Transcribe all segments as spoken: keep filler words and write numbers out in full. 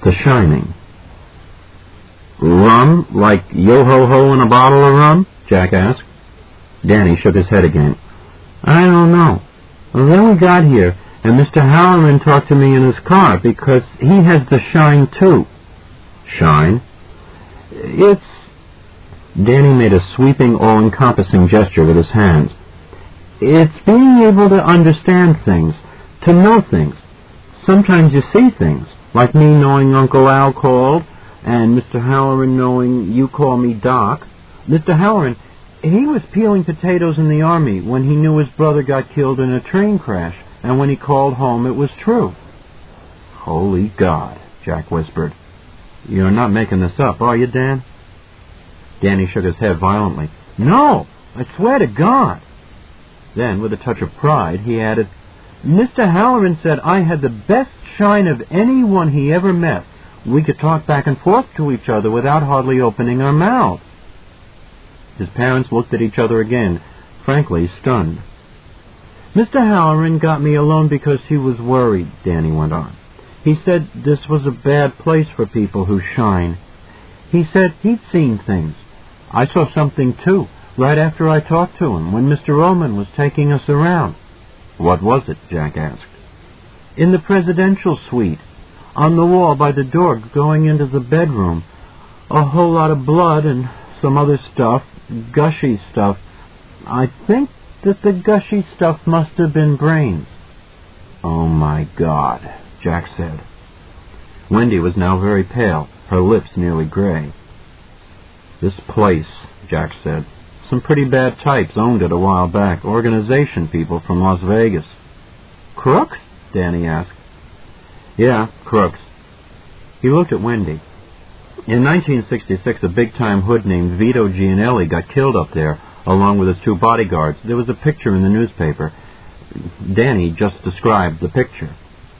The Shining. Rum? Like yo-ho-ho in a bottle of rum? Jack asked. Danny shook his head again. I don't know. Well, then we got here, and Mister Halloran talked to me in his car, because he has the shine, too. Shine? It's... Danny made a sweeping, all-encompassing gesture with his hands. It's being able to understand things, to know things. Sometimes you see things, like me knowing Uncle Al called, and Mister Halloran knowing you call me Doc. Mister Halloran, he was peeling potatoes in the army when he knew his brother got killed in a train crash, and when he called home it was true. Holy God, Jack whispered. You're not making this up, are you, Dan? Danny shook his head violently. No, I swear to God. Then, with a touch of pride, he added, Mister Halloran said I had the best shine of anyone he ever met. We could talk back and forth to each other without hardly opening our mouths. His parents looked at each other again, frankly stunned. Mister Halloran got me alone because he was worried, Danny went on. He said this was a bad place for people who shine. He said he'd seen things. I saw something, too, right after I talked to him, when Mister Ullman was taking us around. What was it? Jack asked. In the presidential suite, on the wall by the door going into the bedroom. A whole lot of blood and some other stuff, gushy stuff. I think that the gushy stuff must have been brains. Oh, my God, Jack said. Wendy was now very pale, her lips nearly gray. This place, Jack said. Some pretty bad types owned it a while back, organization people from Las Vegas. Crooks? Danny asked. Yeah, crooks. He looked at Wendy. In nineteen sixty-six, a big-time hood named Vito Gianelli got killed up there, along with his two bodyguards. There was a picture in the newspaper. Danny just described the picture.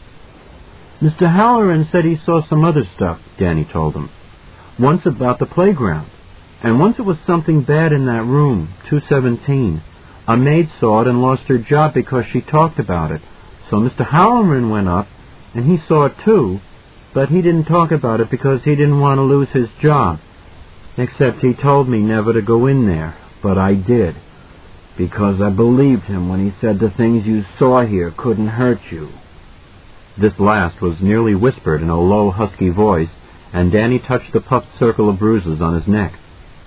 Mister Halloran said he saw some other stuff, Danny told him. Once about the playground. And once it was something bad in that room, two seventeen. A maid saw it and lost her job because she talked about it. So Mister Halloran went up, and he saw it too, but he didn't talk about it because he didn't want to lose his job. Except he told me never to go in there, but I did. Because I believed him when he said the things you saw here couldn't hurt you. This last was nearly whispered in a low, husky voice, and Danny touched the puffed circle of bruises on his neck.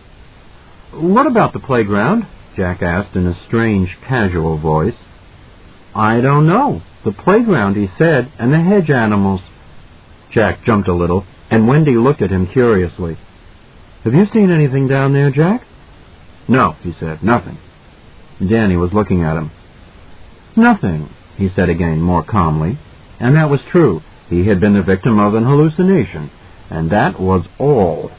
What about the playground? Jack asked in a strange, casual voice. I don't know. The playground, he said, and the hedge animals. Jack jumped a little, and Wendy looked at him curiously. Have you seen anything down there, Jack? No, he said, nothing. Danny was looking at him. Nothing, he said again, more calmly. And that was true. He had been the victim of an hallucination, and that was all.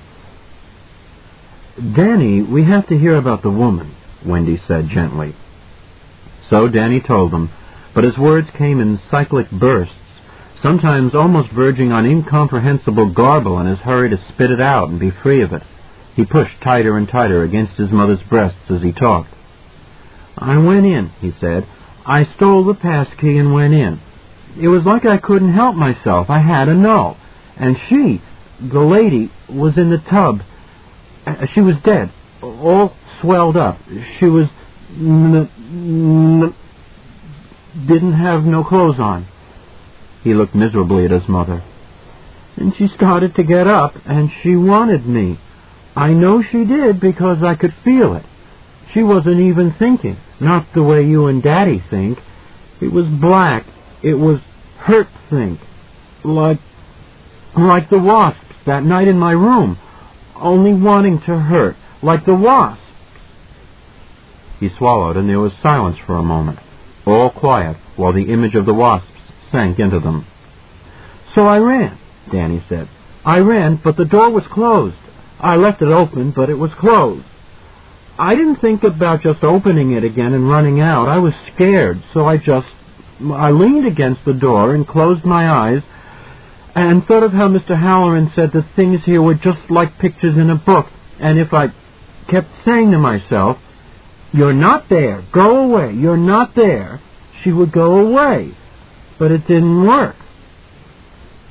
Danny, we have to hear about the woman, Wendy said gently. So Danny told them, but his words came in cyclic bursts, sometimes almost verging on incomprehensible garble in his hurry to spit it out and be free of it. He pushed tighter and tighter against his mother's breasts as he talked. I went in, he said. I stole the passkey and went in. It was like I couldn't help myself. I had to know. And she, the lady, was in the tub. She was dead, all swelled up. She was... N- n- didn't have no clothes on. He looked miserably at his mother. And she started to get up, and she wanted me. I know she did because I could feel it. She wasn't even thinking, not the way you and Daddy think. It was black. It was hurt think. Like, like the wasps that night in my room. Only wanting to hurt, like the wasp. He swallowed, and there was silence for a moment, all quiet, while the image of the wasps sank into them. So I ran, Danny said. I ran, but the door was closed. I left it open, but it was closed. I didn't think about just opening it again and running out. I was scared, so I just... I leaned against the door and closed my eyes and thought of how Mister Halloran said the things here were just like pictures in a book, and if I kept saying to myself, you're not there, go away, you're not there, she would go away. But it didn't work.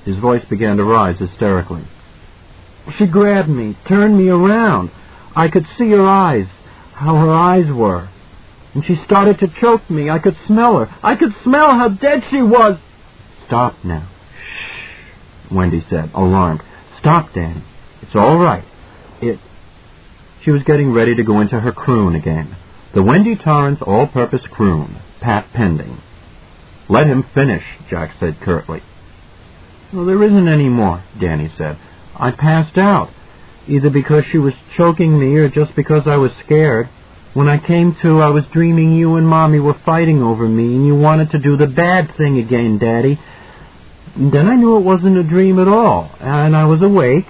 His voice began to rise hysterically. She grabbed me, turned me around. I could see her eyes, how her eyes were. And she started to choke me. I could smell her. I could smell how dead she was. Stop now. Shh, Wendy said, alarmed. Stop, Danny. It's all right. It... She was getting ready to go into her croon again. The Wendy Torrance all-purpose croon, Pat pending. Let him finish, Jack said curtly. Well, there isn't any more, Danny said. I passed out, either because she was choking me or just because I was scared. When I came to, I was dreaming you and Mommy were fighting over me, and you wanted to do the bad thing again, Daddy. And then I knew it wasn't a dream at all, and I was awake,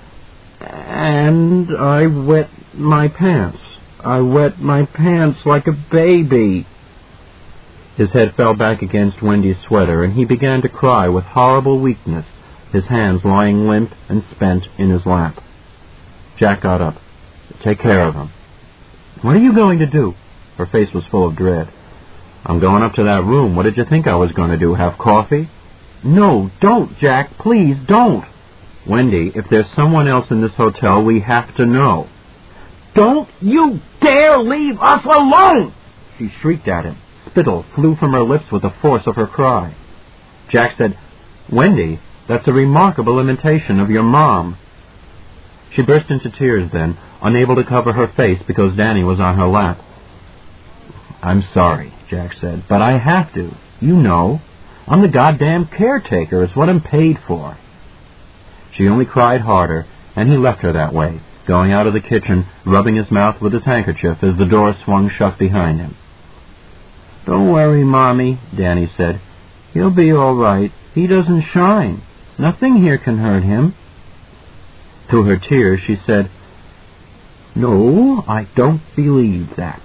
and I wet my pants. I wet my pants like a baby. His head fell back against Wendy's sweater, and he began to cry with horrible weakness, his hands lying limp and spent in his lap. Jack got up. Take care of him. What are you going to do? Her face was full of dread. I'm going up to that room. What did you think I was going to do, have coffee? No, don't, Jack. Please, don't. Wendy, if there's someone else in this hotel, we have to know. Don't you dare leave us alone! She shrieked at him. Spittle flew from her lips with the force of her cry. Jack said, Wendy, that's a remarkable imitation of your mom. She burst into tears then, unable to cover her face because Danny was on her lap. I'm sorry, Jack said, but I have to. You know. I'm the goddamn caretaker. It's what I'm paid for. She only cried harder, and he left her that way, going out of the kitchen, rubbing his mouth with his handkerchief as the door swung shut behind him. Don't worry, Mommy, Danny said. He'll be all right. He doesn't shine. Nothing here can hurt him. Through her tears, she said, No, I don't believe that.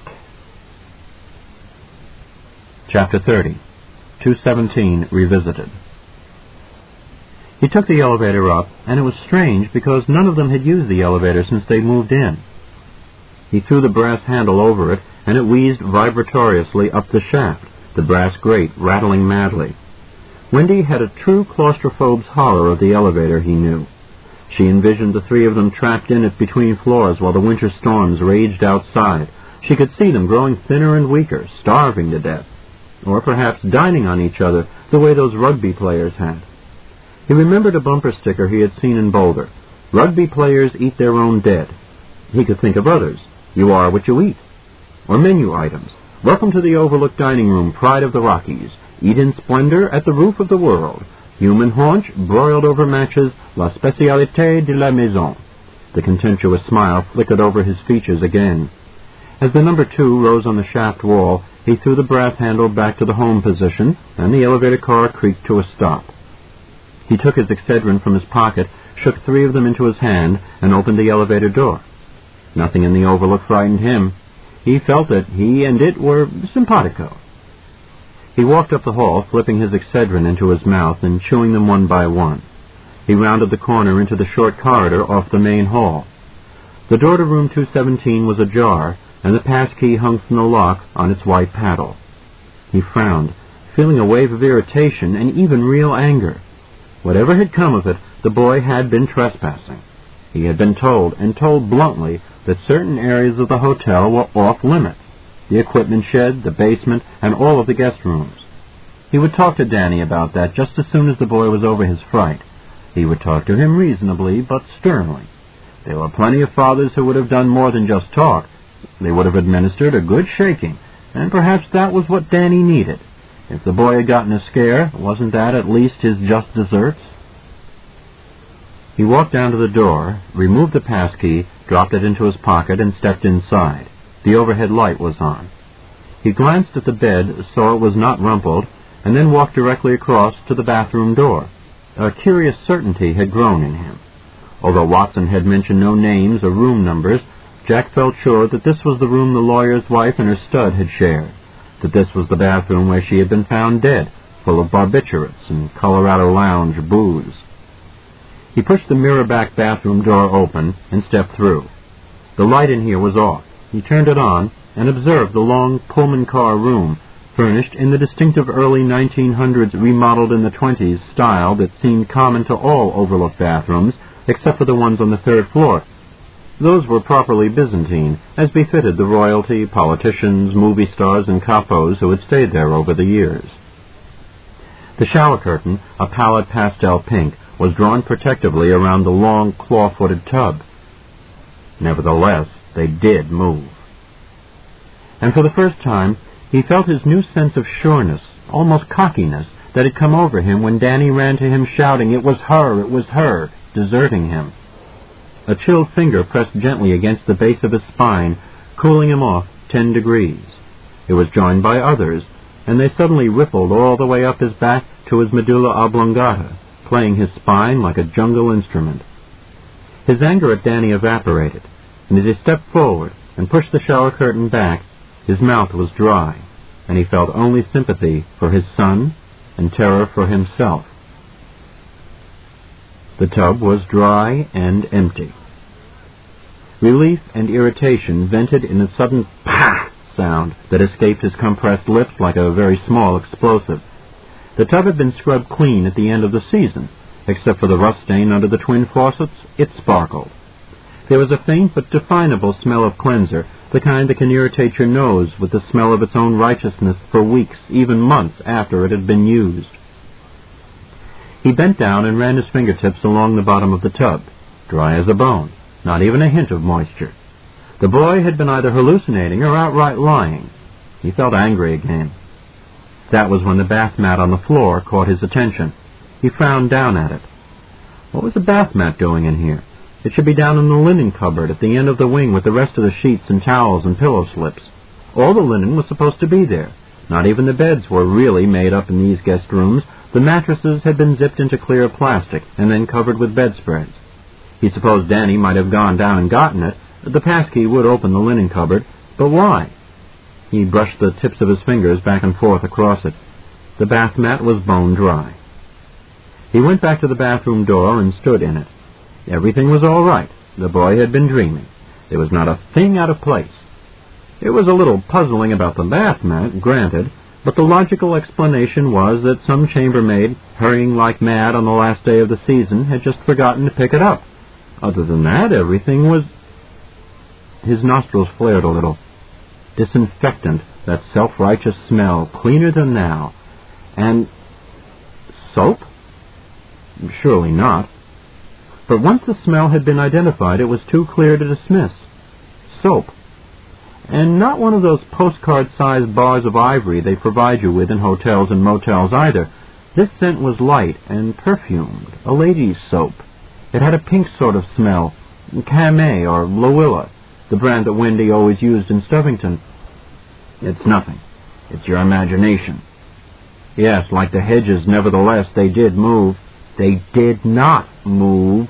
Chapter thirty. two seventeen Revisited. He took the elevator up, and it was strange because none of them had used the elevator since they moved in. He threw the brass handle over it, and it wheezed vibratoriously up the shaft, the brass grate rattling madly. Wendy had a true claustrophobe's horror of the elevator, he knew. She envisioned the three of them trapped in it between floors while the winter storms raged outside. She could see them growing thinner and weaker, starving to death, or perhaps dining on each other the way those rugby players had. He remembered a bumper sticker he had seen in Boulder. Rugby players eat their own dead. He could think of others. You are what you eat. Or menu items. Welcome to the Overlook Dining Room, Pride of the Rockies. Eat in splendor at the roof of the world. Human haunch, broiled over matches, la spécialité de la maison. The contemptuous smile flickered over his features again. As the number two rose on the shaft wall, he threw the brass handle back to the home position, and the elevator car creaked to a stop. He took his Excedrin from his pocket, shook three of them into his hand, and opened the elevator door. Nothing in the Overlook frightened him. He felt that he and it were simpatico. He walked up the hall, flipping his Excedrin into his mouth and chewing them one by one. He rounded the corner into the short corridor off the main hall. The door to room two seventeen was ajar, and the passkey hung from the lock on its white paddle. He frowned, feeling a wave of irritation and even real anger. Whatever had come of it, the boy had been trespassing. He had been told, and told bluntly, that certain areas of the hotel were off-limits. The equipment shed, the basement, and all of the guest rooms. He would talk to Danny about that just as soon as the boy was over his fright. He would talk to him reasonably, but sternly. There were plenty of fathers who would have done more than just talk. They would have administered a good shaking, and perhaps that was what Danny needed. If the boy had gotten a scare, wasn't that at least his just desserts? He walked down to the door, removed the passkey, dropped it into his pocket, and stepped inside. The overhead light was on. He glanced at the bed, saw it was not rumpled, and then walked directly across to the bathroom door. A curious certainty had grown in him. Although Watson had mentioned no names or room numbers, Jack felt sure that this was the room the lawyer's wife and her stud had shared, that this was the bathroom where she had been found dead, full of barbiturates and Colorado Lounge booze. He pushed the mirror-back bathroom door open and stepped through. The light in here was off. He turned it on and observed the long Pullman car room, furnished in the distinctive early nineteen hundreds remodeled in the twenties style that seemed common to all overlook bathrooms, except for the ones on the third floor. Those were properly Byzantine, as befitted the royalty, politicians, movie stars, and capos who had stayed there over the years. The shower curtain, a pallid pastel pink, was drawn protectively around the long, claw-footed tub. Nevertheless, they did move. And for the first time, he felt his new sense of sureness, almost cockiness, that had come over him when Danny ran to him shouting, "It was her, it was her," deserting him. A chilled finger pressed gently against the base of his spine, cooling him off ten degrees. It was joined by others, and they suddenly rippled all the way up his back to his medulla oblongata, playing his spine like a jungle instrument. His anger at Danny evaporated, and as he stepped forward and pushed the shower curtain back, his mouth was dry, and he felt only sympathy for his son and terror for himself. The tub was dry and empty. Relief and irritation vented in a sudden pah sound that escaped his compressed lips like a very small explosive. The tub had been scrubbed clean at the end of the season. Except for the rust stain under the twin faucets, it sparkled. There was a faint but definable smell of cleanser, the kind that can irritate your nose with the smell of its own righteousness for weeks, even months after it had been used. He bent down and ran his fingertips along the bottom of the tub, dry as a bone, not even a hint of moisture. The boy had been either hallucinating or outright lying. He felt angry again. That was when the bath mat on the floor caught his attention. He frowned down at it. What was the bath mat doing in here? It should be down in the linen cupboard at the end of the wing with the rest of the sheets and towels and pillow slips. All the linen was supposed to be there. Not even the beds were really made up in these guest rooms. The mattresses had been zipped into clear plastic and then covered with bedspreads. He supposed Danny might have gone down and gotten it. The passkey would open the linen cupboard, but why? He brushed the tips of his fingers back and forth across it. The bath mat was bone dry. He went back to the bathroom door and stood in it. Everything was all right. The boy had been dreaming. There was not a thing out of place. It was a little puzzling about the bath mat, granted, but the logical explanation was that some chambermaid, hurrying like mad on the last day of the season, had just forgotten to pick it up. Other than that, everything was... His nostrils flared a little. Disinfectant, that self-righteous smell, cleaner than now. And... soap? Surely not. But once the smell had been identified, it was too clear to dismiss. Soap. And not one of those postcard-sized bars of ivory they provide you with in hotels and motels either. This scent was light and perfumed, a lady's soap. It had a pink sort of smell, Camay or Lowilla, the brand that Wendy always used in Stubbington. It's nothing. It's your imagination. Yes, like the hedges, nevertheless, they did move. They did not move.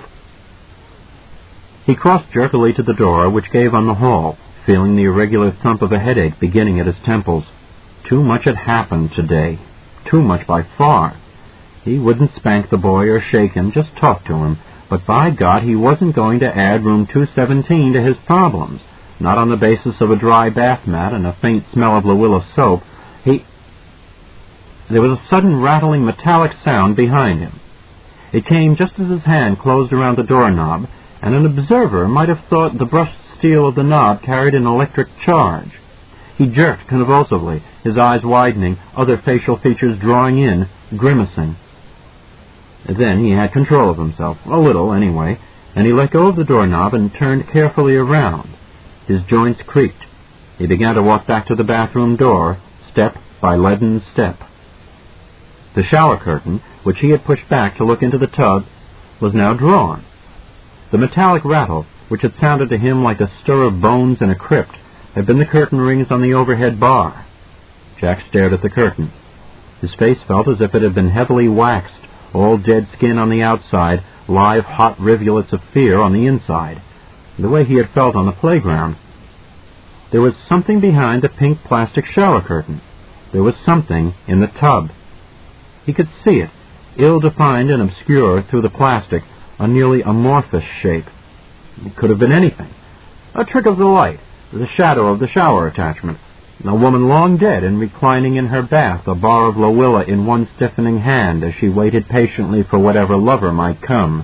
He crossed jerkily to the door, which gave on the hall, feeling the irregular thump of a headache beginning at his temples. Too much had happened today. Too much by far. He wouldn't spank the boy or shake him, just talk to him. But by God, he wasn't going to add room two seventeen to his problems. Not on the basis of a dry bath mat and a faint smell of Lowilla soap. He... There was a sudden rattling metallic sound behind him. It came just as his hand closed around the doorknob, and an observer might have thought the brushed steel of the knob carried an electric charge. He jerked convulsively, his eyes widening, other facial features drawing in, grimacing. Then he had control of himself, a little anyway, and he let go of the doorknob and turned carefully around. His joints creaked. He began to walk back to the bathroom door, step by leaden step. The shower curtain, which he had pushed back to look into the tub, was now drawn. The metallic rattle, which had sounded to him like a stir of bones in a crypt, had been the curtain rings on the overhead bar. Jack stared at the curtain. His face felt as if it had been heavily waxed, all dead skin on the outside, live hot rivulets of fear on the inside, the way he had felt on the playground. There was something behind the pink plastic shower curtain. There was something in the tub. He could see it, ill-defined and obscure through the plastic, a nearly amorphous shape. It could have been anything. A trick of the light, the shadow of the shower attachment. A woman long dead and reclining in her bath, a bar of Lowilla in one stiffening hand as she waited patiently for whatever lover might come.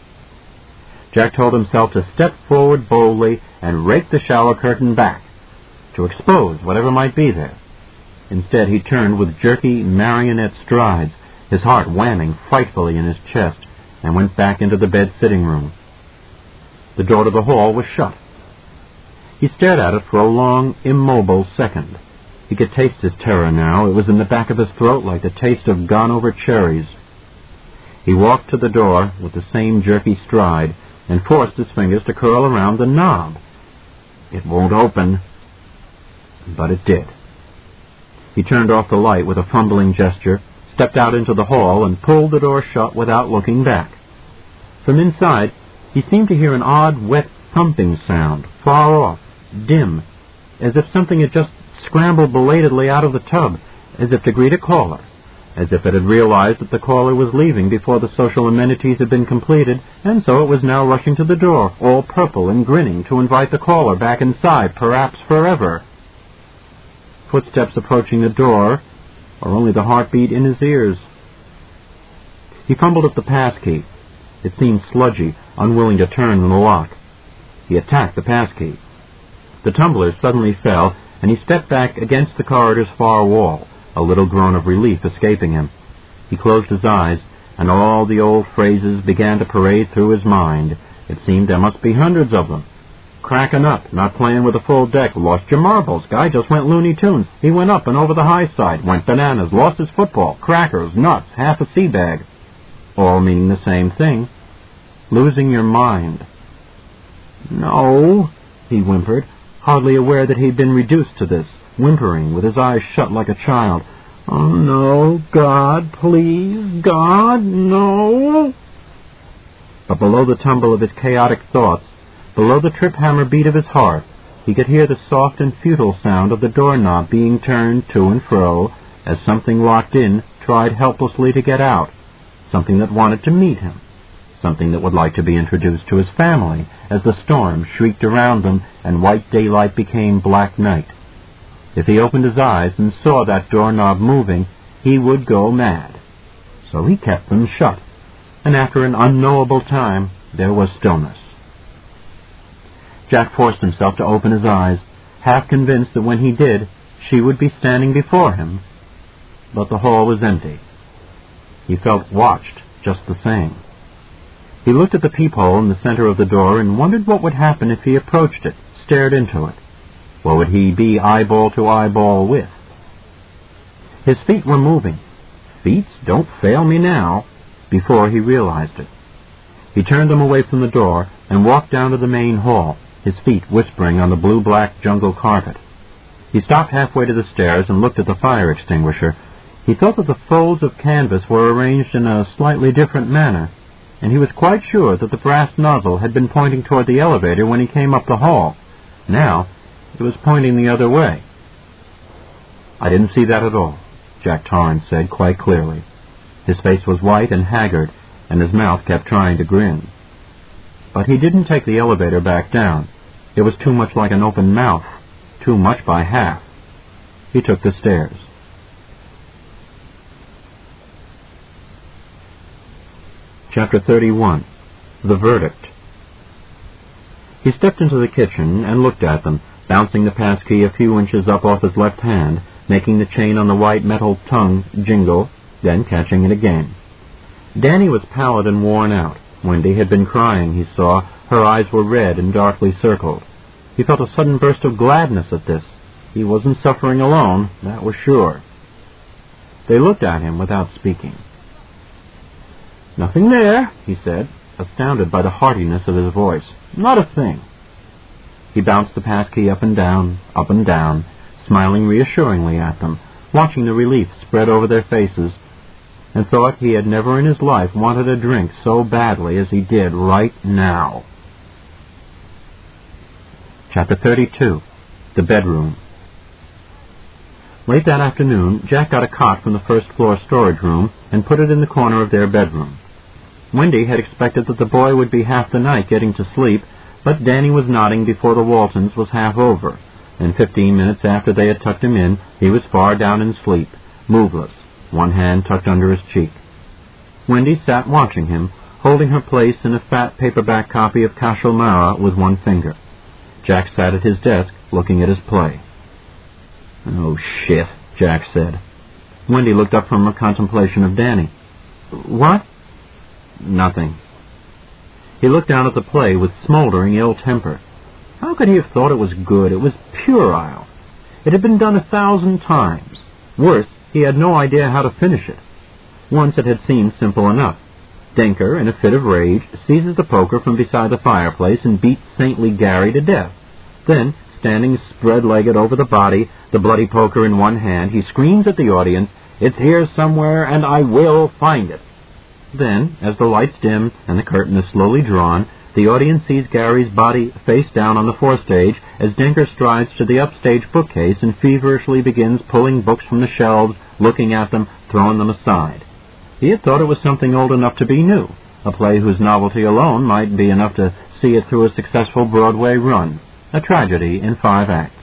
Jack told himself to step forward boldly and rake the shower curtain back, to expose whatever might be there. Instead, he turned with jerky marionette strides, his heart whamming frightfully in his chest, and went back into the bed sitting room. The door to the hall was shut. He stared at it for a long, immobile second. He could taste his terror now. It was in the back of his throat like the taste of gone-over cherries. He walked to the door with the same jerky stride and forced his fingers to curl around the knob. It won't open. But it did. He turned off the light with a fumbling gesture, stepped out into the hall, and pulled the door shut without looking back. From inside, he seemed to hear an odd, wet thumping sound, far off, dim, as if something had just scrambled belatedly out of the tub, as if to greet a caller, as if it had realized that the caller was leaving before the social amenities had been completed, and so it was now rushing to the door, all purple and grinning, to invite the caller back inside, perhaps forever. Footsteps approaching the door, or only the heartbeat in his ears. He fumbled at the passkey. It seemed sludgy, unwilling to turn in the lock. He attacked the passkey. The tumbler suddenly fell, and he stepped back against the corridor's far wall, a little groan of relief escaping him. He closed his eyes, and all the old phrases began to parade through his mind. It seemed there must be hundreds of them. Cracking up, not playing with a full deck, lost your marbles, guy just went Looney Tunes, he went up and over the high side, went bananas, lost his football, crackers, nuts, half a sea bag. All meaning the same thing, losing your mind. No, he whimpered, hardly aware that he'd been reduced to this, whimpering with his eyes shut like a child. Oh, no, God, please, God, no. But below the tumble of his chaotic thoughts, below the trip-hammer beat of his heart, he could hear the soft and futile sound of the doorknob being turned to and fro as something locked in tried helplessly to get out, something that wanted to meet him, something that would like to be introduced to his family as the storm shrieked around them and white daylight became black night. If he opened his eyes and saw that doorknob moving, he would go mad. So he kept them shut, and after an unknowable time there was stillness. Jack forced himself to open his eyes, half convinced that when he did, she would be standing before him. But the hall was empty. He felt watched just the same. He looked at the peephole in the center of the door and wondered what would happen if he approached it, stared into it. What would he be eyeball to eyeball with? His feet were moving. Feet, don't fail me now, before he realized it. He turned them away from the door and walked down to the main hall, his feet whispering on the blue-black jungle carpet. He stopped halfway to the stairs and looked at the fire extinguisher. He felt that the folds of canvas were arranged in a slightly different manner, and he was quite sure that the brass nozzle had been pointing toward the elevator when he came up the hall. Now, it was pointing the other way. I didn't see that at all, Jack Torrance said quite clearly. His face was white and haggard, and his mouth kept trying to grin. But he didn't take the elevator back down. It was too much like an open mouth, too much by half. He took the stairs. Chapter thirty-one. The Verdict. He stepped into the kitchen and looked at them, bouncing the passkey a few inches up off his left hand, making the chain on the white metal tongue jingle, then catching it again. Danny was pallid and worn out. Wendy had been crying, he saw. Her eyes were red and darkly circled. He felt a sudden burst of gladness at this. He wasn't suffering alone, that was sure. They looked at him without speaking. "Nothing there," he said, astounded by the heartiness of his voice. "Not a thing." He bounced the passkey up and down, up and down, smiling reassuringly at them, watching the relief spread over their faces, and thought he had never in his life wanted a drink so badly as he did right now. Chapter thirty-two. The Bedroom. Late that afternoon, Jack got a cot from the first-floor storage room and put it in the corner of their bedroom. Wendy had expected that the boy would be half the night getting to sleep, but Danny was nodding before the Waltons was half over, and fifteen minutes after they had tucked him in, he was far down in sleep, moveless, one hand tucked under his cheek. Wendy sat watching him, holding her place in a fat paperback copy of Cashel Mara with one finger. Jack sat at his desk, looking at his play. "Oh, shit," Jack said. Wendy looked up from her contemplation of Danny. "What?" "Nothing." He looked down at the play with smoldering ill temper. How could he have thought it was good? It was puerile. It had been done a thousand times. Worse, he had no idea how to finish it. Once it had seemed simple enough. Denker, in a fit of rage, seizes the poker from beside the fireplace and beats saintly Gary to death. Then, standing spread-legged over the body, the bloody poker in one hand, he screams at the audience, "It's here somewhere, and I will find it." Then, as the lights dim and the curtain is slowly drawn, the audience sees Gary's body face down on the forestage as Denker strides to the upstage bookcase and feverishly begins pulling books from the shelves, looking at them, throwing them aside. He had thought it was something old enough to be new, a play whose novelty alone might be enough to see it through a successful Broadway run, a tragedy in five acts.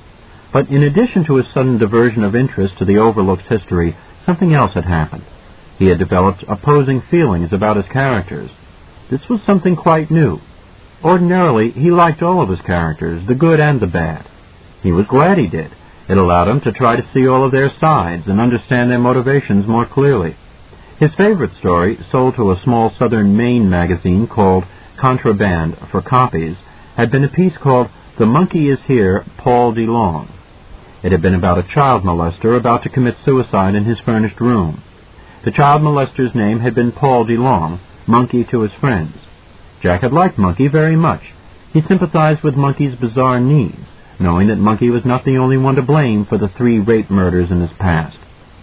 But in addition to his sudden diversion of interest to the overlooked history, something else had happened. He had developed opposing feelings about his characters. This was something quite new. Ordinarily, he liked all of his characters, the good and the bad. He was glad he did. It allowed him to try to see all of their sides and understand their motivations more clearly. His favorite story, sold to a small southern Maine magazine called Contraband for copies, had been a piece called The Monkey Is Here, Paul DeLong. It had been about a child molester about to commit suicide in his furnished room. The child molester's name had been Paul DeLong, Monkey to his friends. Jack had liked Monkey very much. He sympathized with Monkey's bizarre needs, knowing that Monkey was not the only one to blame for the three rape murders in his past.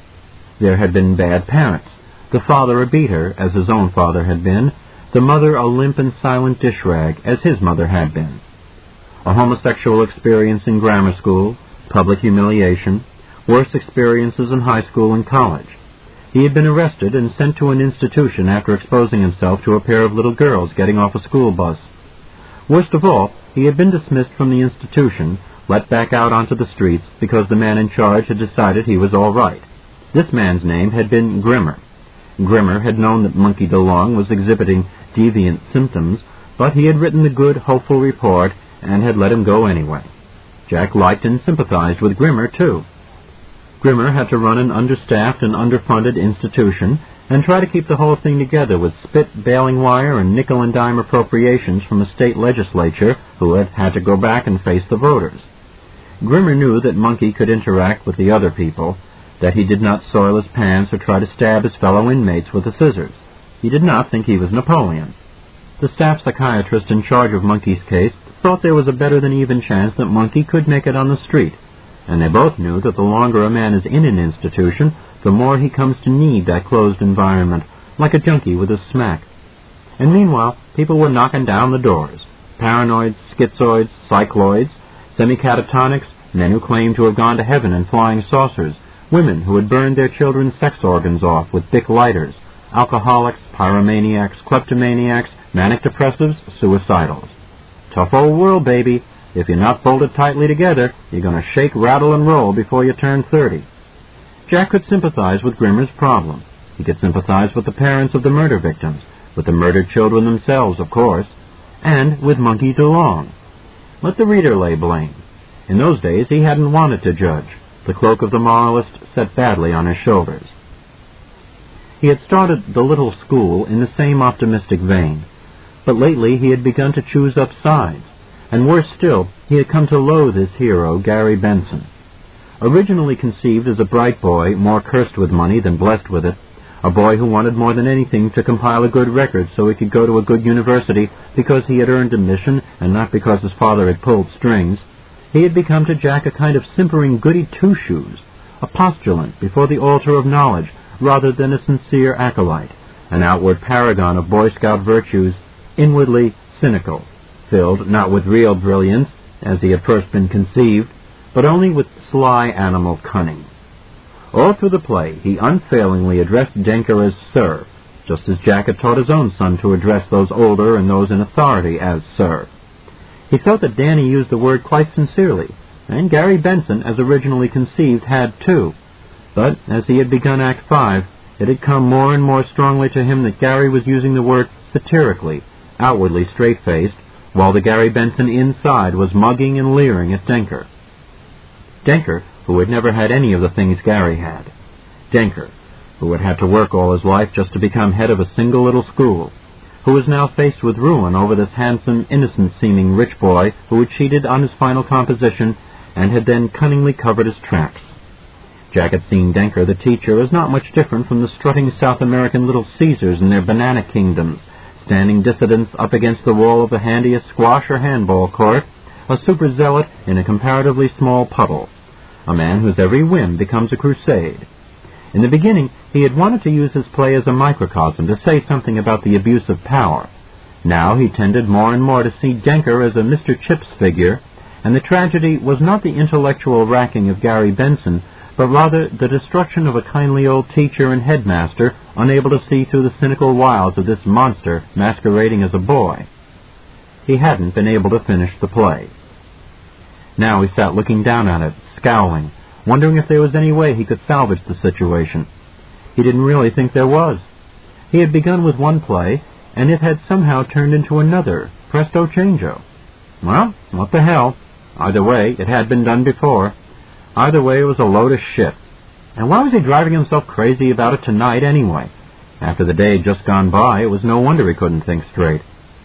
There had been bad parents. The father a beater, as his own father had been, the mother a limp and silent dish rag, as his mother had been. A homosexual experience in grammar school, public humiliation, worse experiences in high school and college. He had been arrested and sent to an institution after exposing himself to a pair of little girls getting off a school bus. Worst of all, he had been dismissed from the institution, let back out onto the streets, because the man in charge had decided he was all right. This man's name had been Grimmer. Grimmer had known that Monkey DeLong was exhibiting deviant symptoms, but he had written the good, hopeful report and had let him go anyway. Jack liked and sympathized with Grimmer, too. Grimmer had to run an understaffed and underfunded institution and try to keep the whole thing together with spit, baling wire, and nickel-and-dime appropriations from a state legislature who had had to go back and face the voters. Grimmer knew that Monkey could interact with the other people, that he did not soil his pants or try to stab his fellow inmates with the scissors. He did not think he was Napoleon. The staff psychiatrist in charge of Monkey's case thought there was a better-than-even chance that Monkey could make it on the street, and they both knew that the longer a man is in an institution, the more he comes to need that closed environment, like a junkie with a smack. And meanwhile, people were knocking down the doors. Paranoids, schizoids, cycloids, semi-catatonics, men who claimed to have gone to heaven in flying saucers, women who had burned their children's sex organs off with Bic lighters, alcoholics, pyromaniacs, kleptomaniacs, manic depressives, suicidals. Tough old world, baby. If you're not folded tightly together, you're going to shake, rattle, and roll before you turn thirty. Jack could sympathize with Grimmer's problem. He could sympathize with the parents of the murder victims, with the murdered children themselves, of course, and with Monkey DeLong. Let the reader lay blame. In those days, he hadn't wanted to judge. The cloak of the moralist sat badly on his shoulders. He had started the little school in the same optimistic vein, but lately he had begun to choose up sides, and worse still, he had come to loathe his hero, Gary Benson. Originally conceived as a bright boy, more cursed with money than blessed with it, a boy who wanted more than anything to compile a good record so he could go to a good university because he had earned admission and not because his father had pulled strings, he had become to Jack a kind of simpering goody two-shoes, a postulant before the altar of knowledge rather than a sincere acolyte, an outward paragon of Boy Scout virtues, inwardly cynical, filled not with real brilliance, as he had first been conceived, but only with sly animal cunning. All through the play he unfailingly addressed Denker as Sir, just as Jack had taught his own son to address those older and those in authority as Sir. He felt that Danny used the word quite sincerely, and Gary Benson, as originally conceived, had too. But as he had begun Act Five, it had come more and more strongly to him that Gary was using the word satirically, outwardly straight-faced, while the Gary Benson inside was mugging and leering at Denker. Denker, who had never had any of the things Gary had. Denker, who had had to work all his life just to become head of a single little school, who was now faced with ruin over this handsome, innocent-seeming rich boy who had cheated on his final composition and had then cunningly covered his tracks. Jack had seen Denker, the teacher, as not much different from the strutting South American Little Caesars in their banana kingdoms, standing dissidents up against the wall of the handiest squash or handball court, a super-zealot in a comparatively small puddle, a man whose every whim becomes a crusade. In the beginning, he had wanted to use his play as a microcosm to say something about the abuse of power. Now he tended more and more to see Denker as a Mister Chips figure, and the tragedy was not the intellectual racking of Gary Benson, but rather the destruction of a kindly old teacher and headmaster unable to see through the cynical wiles of this monster masquerading as a boy. He hadn't been able to finish the play. Now he sat looking down at it, scowling, wondering if there was any way he could salvage the situation. He didn't really think there was. He had begun with one play, and it had somehow turned into another, presto changeo. Well, what the hell? Either way, it had been done before. Either way, it was a load of shit. And why was he driving himself crazy about it tonight anyway? After the day had just gone by, it was no wonder he couldn't think straight.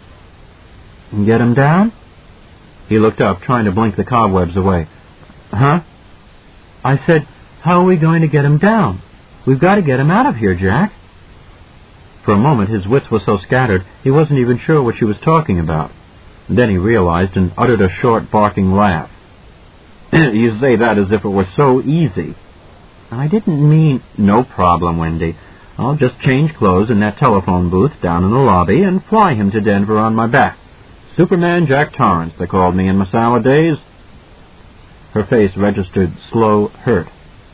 Get him down? He looked up, trying to blink the cobwebs away. Huh? I said, how are we going to get him down? We've got to get him out of here, Jack. For a moment, his wits were so scattered, he wasn't even sure what she was talking about. Then he realized and uttered a short, barking laugh. You say that as if it were so easy. I didn't mean... No problem, Wendy. I'll just change clothes in that telephone booth down in the lobby and fly him to Denver on my back. Superman Jack Torrance, they called me in my salad days. Her face registered slow hurt.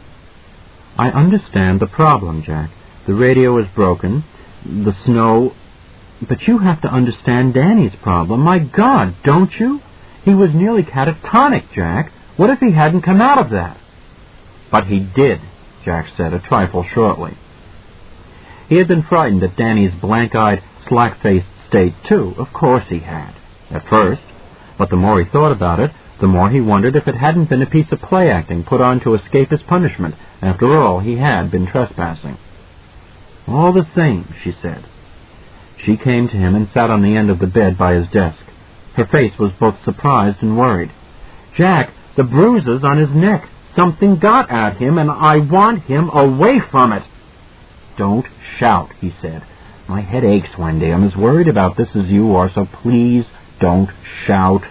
I understand the problem, Jack. The radio is broken. The snow... But you have to understand Danny's problem. My God, don't you? He was nearly catatonic, Jack. What if he hadn't come out of that? But he did, Jack said, a trifle shortly. He had been frightened at Danny's blank-eyed, slack-faced state, too. Of course he had, at first. But the more he thought about it, the more he wondered if it hadn't been a piece of play-acting put on to escape his punishment. After all, he had been trespassing. All the same, she said. She came to him and sat on the end of the bed by his desk. Her face was both surprised and worried. Jack, the bruises on his neck. Something got at him, and I want him away from it. Don't shout, he said. My head aches, Wendy. I'm as worried about this as you are, so please don't shout.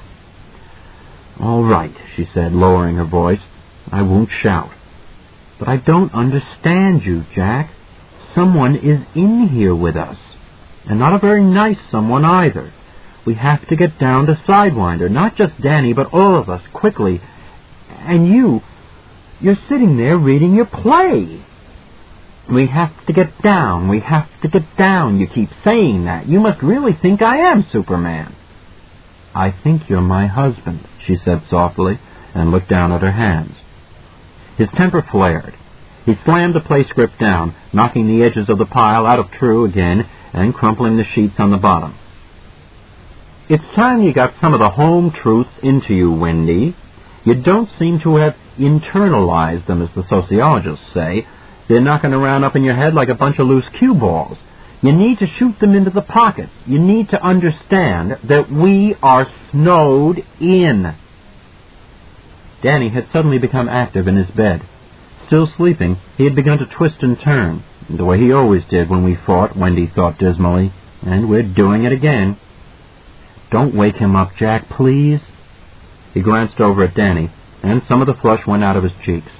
All right, she said, lowering her voice. I won't shout. But I don't understand you, Jack. Someone is in here with us. And not a very nice someone either. We have to get down to Sidewinder, not just Danny, but all of us, quickly. And you, you're sitting there reading your play. We have to get down, we have to get down. You keep saying that. You must really think I am Superman. I think you're my husband, she said softly, and looked down at her hands. His temper flared. He slammed the play script down, knocking the edges of the pile out of True again, and crumpling the sheets on the bottom. It's time you got some of the home truths into you, Wendy. You don't seem to have internalized them, as the sociologists say. They're knocking around up in your head like a bunch of loose cue balls. You need to shoot them into the pockets. You need to understand that we are snowed in. Danny had suddenly become active in his bed. Still sleeping, he had begun to twist and turn, the way he always did when we fought, Wendy thought dismally. And we're doing it again. Don't wake him up, Jack, please. He glanced over at Danny, and some of the flush went out of his cheeks.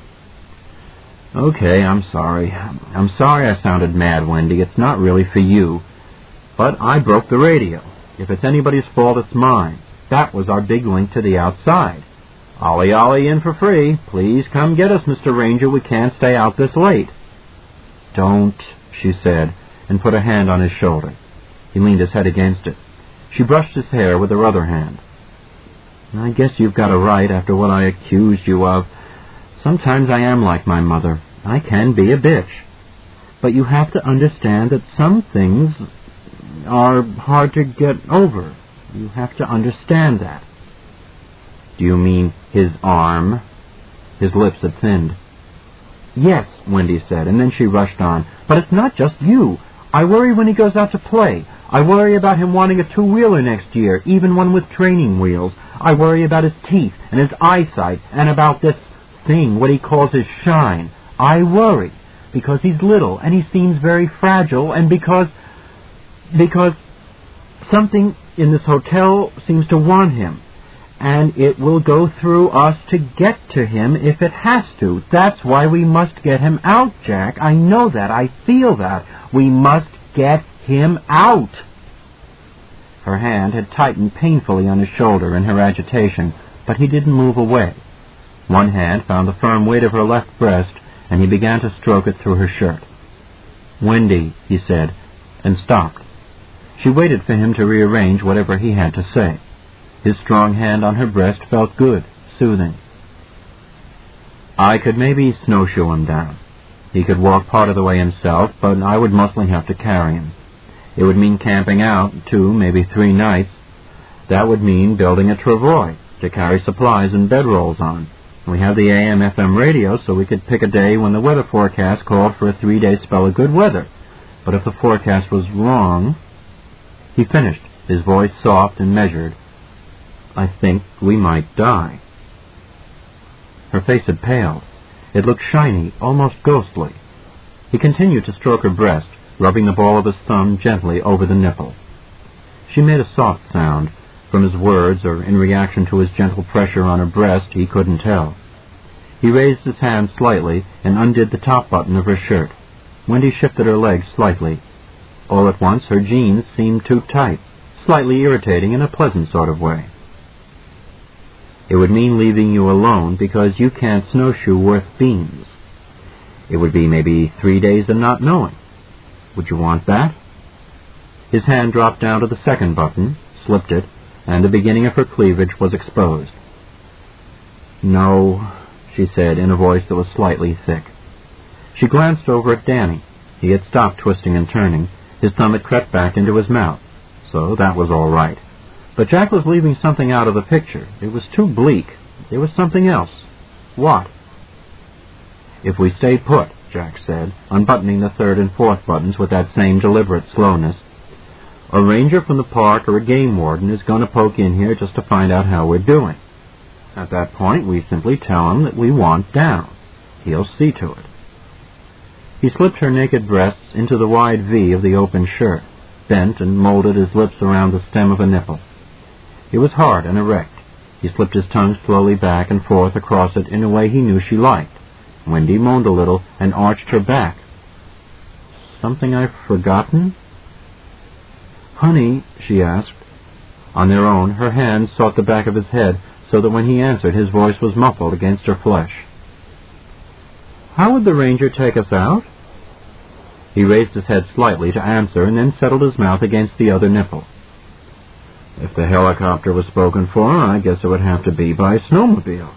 Okay, I'm sorry. I'm sorry I sounded mad, Wendy. It's not really for you. But I broke the radio. If it's anybody's fault, it's mine. That was our big link to the outside. Ollie Ollie in for free. Please come get us, Mister Ranger. We can't stay out this late. Don't, she said, and put a hand on his shoulder. He leaned his head against it. She brushed his hair with her other hand. I guess you've got a right after what I accused you of. Sometimes I am like my mother. I can be a bitch. But you have to understand that some things are hard to get over. You have to understand that. Do you mean his arm? His lips had thinned. Yes, Wendy said, and then she rushed on. But it's not just you. I worry when he goes out to play. I worry about him wanting a two-wheeler next year, even one with training wheels. I worry about his teeth and his eyesight and about this thing, what he calls his shine. I worry because he's little and he seems very fragile and because, because something in this hotel seems to want him. And it will go through us to get to him if it has to. That's why we must get him out, Jack. I know that. I feel that. We must get him out. Her hand had tightened painfully on his shoulder in her agitation, but he didn't move away. One hand found the firm weight of her left breast, and he began to stroke it through her shirt. "Wendy," he said, and stopped. She waited for him to rearrange whatever he had to say. His strong hand on her breast felt good, soothing. I could maybe snowshoe him down. He could walk part of the way himself, but I would mostly have to carry him. It would mean camping out two, maybe three nights. That would mean building a travois to carry supplies and bedrolls on. We have the A M F M radio, so we could pick a day when the weather forecast called for a three-day spell of good weather. But if the forecast was wrong... He finished, his voice soft and measured. I think we might die. Her face had paled. It looked shiny, almost ghostly. He continued to stroke her breast, rubbing the ball of his thumb gently over the nipple. She made a soft sound. From his words, or in reaction to his gentle pressure on her breast, he couldn't tell. He raised his hand slightly and undid the top button of her shirt. Wendy shifted her legs slightly. All at once her jeans seemed too tight, slightly irritating in a pleasant sort of way. It would mean leaving you alone because you can't snowshoe worth beans. It would be maybe three days of not knowing. Would you want that? His hand dropped down to the second button, slipped it, and the beginning of her cleavage was exposed. No, she said in a voice that was slightly thick. She glanced over at Danny. He had stopped twisting and turning. His thumb had crept back into his mouth, so that was all right. But Jack was leaving something out of the picture. It was too bleak. There was something else. What? If we stay put, Jack said, unbuttoning the third and fourth buttons with that same deliberate slowness, a ranger from the park or a game warden is going to poke in here just to find out how we're doing. At that point, we simply tell him that we want down. He'll see to it. He slipped her naked breasts into the wide V of the open shirt, bent and molded his lips around the stem of a nipple. It was hard and erect. He slipped his tongue slowly back and forth across it in a way he knew she liked. Wendy moaned a little and arched her back. Something I've forgotten? Honey, she asked. On their own, her hands sought the back of his head so that when he answered, his voice was muffled against her flesh. How would the ranger take us out? He raised his head slightly to answer and then settled his mouth against the other nipple. If the helicopter was spoken for, I guess it would have to be by snowmobile.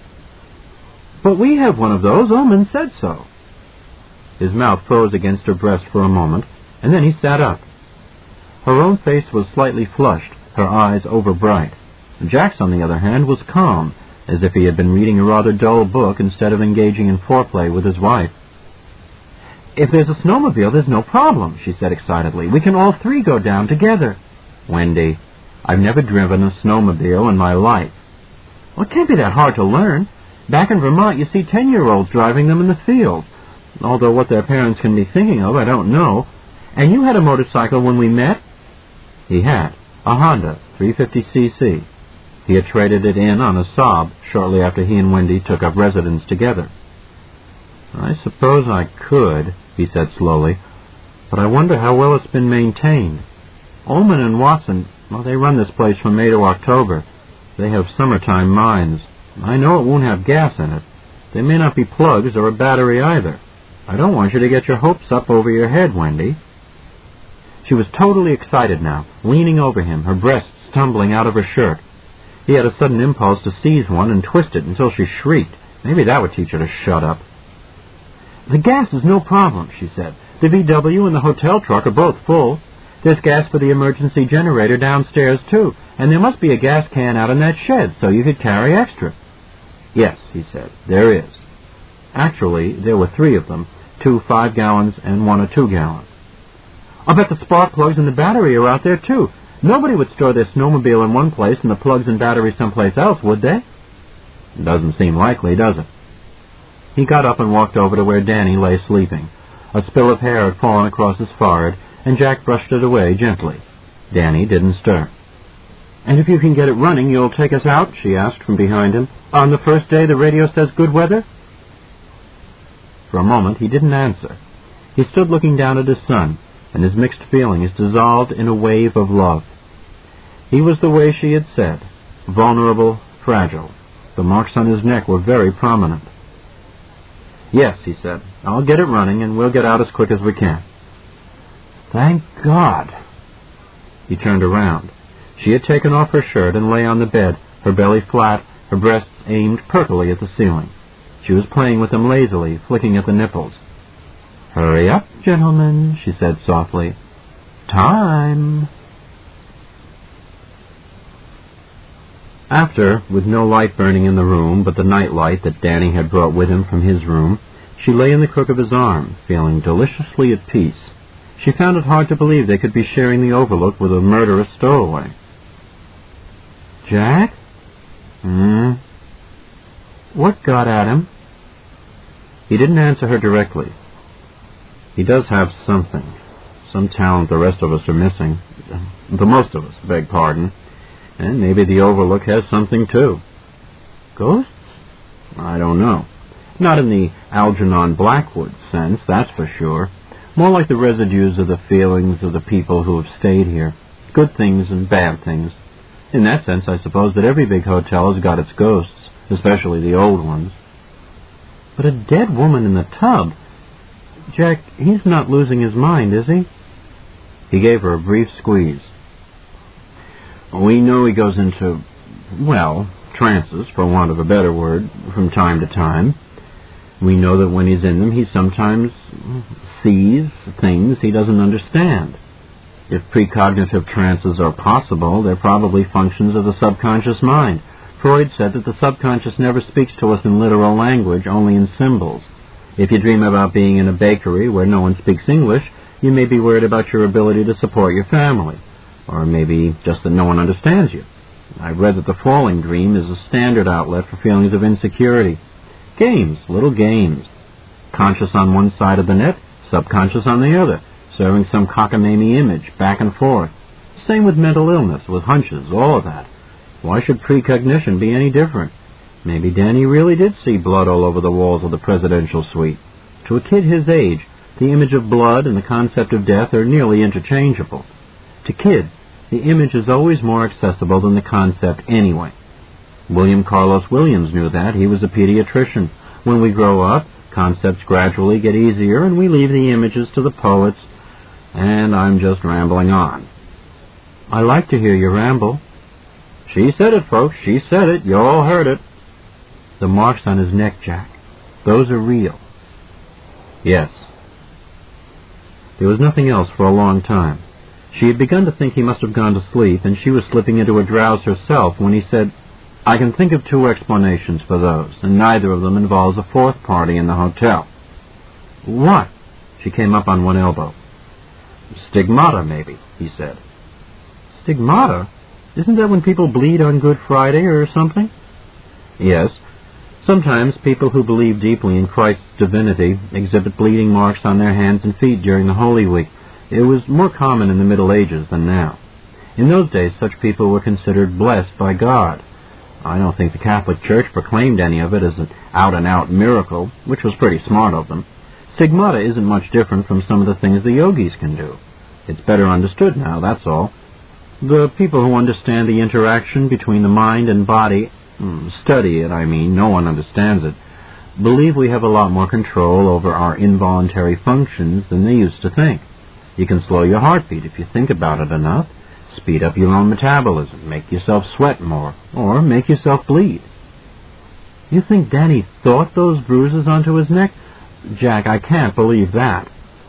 But we have one of those. Omen said so. His mouth froze against her breast for a moment, and then he sat up. Her own face was slightly flushed, her eyes overbright. Jack's, on the other hand, was calm, as if he had been reading a rather dull book instead of engaging in foreplay with his wife. If there's a snowmobile, there's no problem, she said excitedly. We can all three go down together. Wendy, I've never driven a snowmobile in my life. Well, it can't be that hard to learn. Back in Vermont, you see ten-year-olds driving them in the field. Although what their parents can be thinking of, I don't know. And you had a motorcycle when we met? He had. A Honda, three fifty c c. He had traded it in on a Saab shortly after he and Wendy took up residence together. I suppose I could, he said slowly, but I wonder how well it's been maintained. Ullman and Watson, well, they run this place from May to October. They have summertime mines. I know it won't have gas in it. There may not be plugs or a battery either. I don't want you to get your hopes up over your head, Wendy. She was totally excited now, leaning over him, her breasts tumbling out of her shirt. He had a sudden impulse to seize one and twist it until she shrieked. Maybe that would teach her to shut up. "The gas is no problem," she said. "The V W and the hotel truck are both full. There's gas for the emergency generator downstairs, too, and there must be a gas can out in that shed, so you could carry extra." "Yes," he said, "there is." Actually, there were three of them, two five gallons and one a two gallon. "I'll bet the spark plugs and the battery are out there, too. Nobody would store their snowmobile in one place and the plugs and battery someplace else, would they?" "Doesn't seem likely, does it?" He got up and walked over to where Danny lay sleeping. A spill of hair had fallen across his forehead, and Jack brushed it away gently. Danny didn't stir. "And if you can get it running, you'll take us out?" she asked from behind him. "On the first day the radio says good weather?" For a moment he didn't answer. He stood looking down at his son, and his mixed feelings dissolved in a wave of love. He was the way she had said, vulnerable, fragile. The marks on his neck were very prominent. "Yes," he said, "I'll get it running, and we'll get out as quick as we can." "Thank God." He turned around. She had taken off her shirt and lay on the bed, her belly flat, her breasts aimed perkily at the ceiling. She was playing with them lazily, flicking at the nipples. "Hurry up, gentlemen," she said softly. "Time." After, with no light burning in the room but the night light that Danny had brought with him from his room, she lay in the crook of his arm, feeling deliciously at peace. She found it hard to believe they could be sharing the overlook with a murderous stowaway. "Jack?" "Hmm?" "What got at him?" He didn't answer her directly. "He does have something, some talent the rest of us are missing. The most of us, beg pardon. And maybe the Overlook has something, too." "Ghosts?" "I don't know. Not in the Algernon Blackwood sense, that's for sure. More like the residues of the feelings of the people who have stayed here. Good things and bad things. In that sense, I suppose that every big hotel has got its ghosts, especially the old ones." "But a dead woman in the tub? Jack, he's not losing his mind, is he?" He gave her a brief squeeze. "We know he goes into, well, trances, for want of a better word, from time to time. We know that when he's in them, he sometimes sees things he doesn't understand. If precognitive trances are possible, they're probably functions of the subconscious mind. Freud said that the subconscious never speaks to us in literal language, only in symbols. If you dream about being in a bakery where no one speaks English, you may be worried about your ability to support your family. Or maybe just that no one understands you. I've read that the falling dream is a standard outlet for feelings of insecurity. Games, little games. Conscious on one side of the net, subconscious on the other, serving some cockamamie image back and forth. Same with mental illness, with hunches, all of that. Why should precognition be any different? Maybe Danny really did see blood all over the walls of the presidential suite. To a kid his age, the image of blood and the concept of death are nearly interchangeable. To kids, the image is always more accessible than the concept anyway. William Carlos Williams knew that. He was a pediatrician. When we grow up, concepts gradually get easier and we leave the images to the poets. And I'm just rambling on. "I like to hear you ramble." "She said it, folks. She said it. You all heard it." "The marks on his neck, Jack. Those are real." "Yes." There was nothing else for a long time. She had begun to think he must have gone to sleep, and she was slipping into a drowse herself when he said, "I can think of two explanations for those, and neither of them involves a fourth party in the hotel." "What?" She came up on one elbow. "Stigmata, maybe," he said. "Stigmata? Isn't that when people bleed on Good Friday or something?" "Yes. Sometimes people who believe deeply in Christ's divinity exhibit bleeding marks on their hands and feet during the Holy Week. It was more common in the Middle Ages than now. In those days, such people were considered blessed by God. I don't think the Catholic Church proclaimed any of it as an out-and-out miracle, which was pretty smart of them. Stigmata isn't much different from some of the things the yogis can do. It's better understood now, that's all. The people who understand the interaction between the mind and body, study it, I mean, no one understands it, believe we have a lot more control over our involuntary functions than they used to think. You can slow your heartbeat if you think about it enough. speed up your own metabolism, make yourself sweat more, or make yourself bleed. You think Danny thought those bruises onto his neck? Jack, I can't believe that.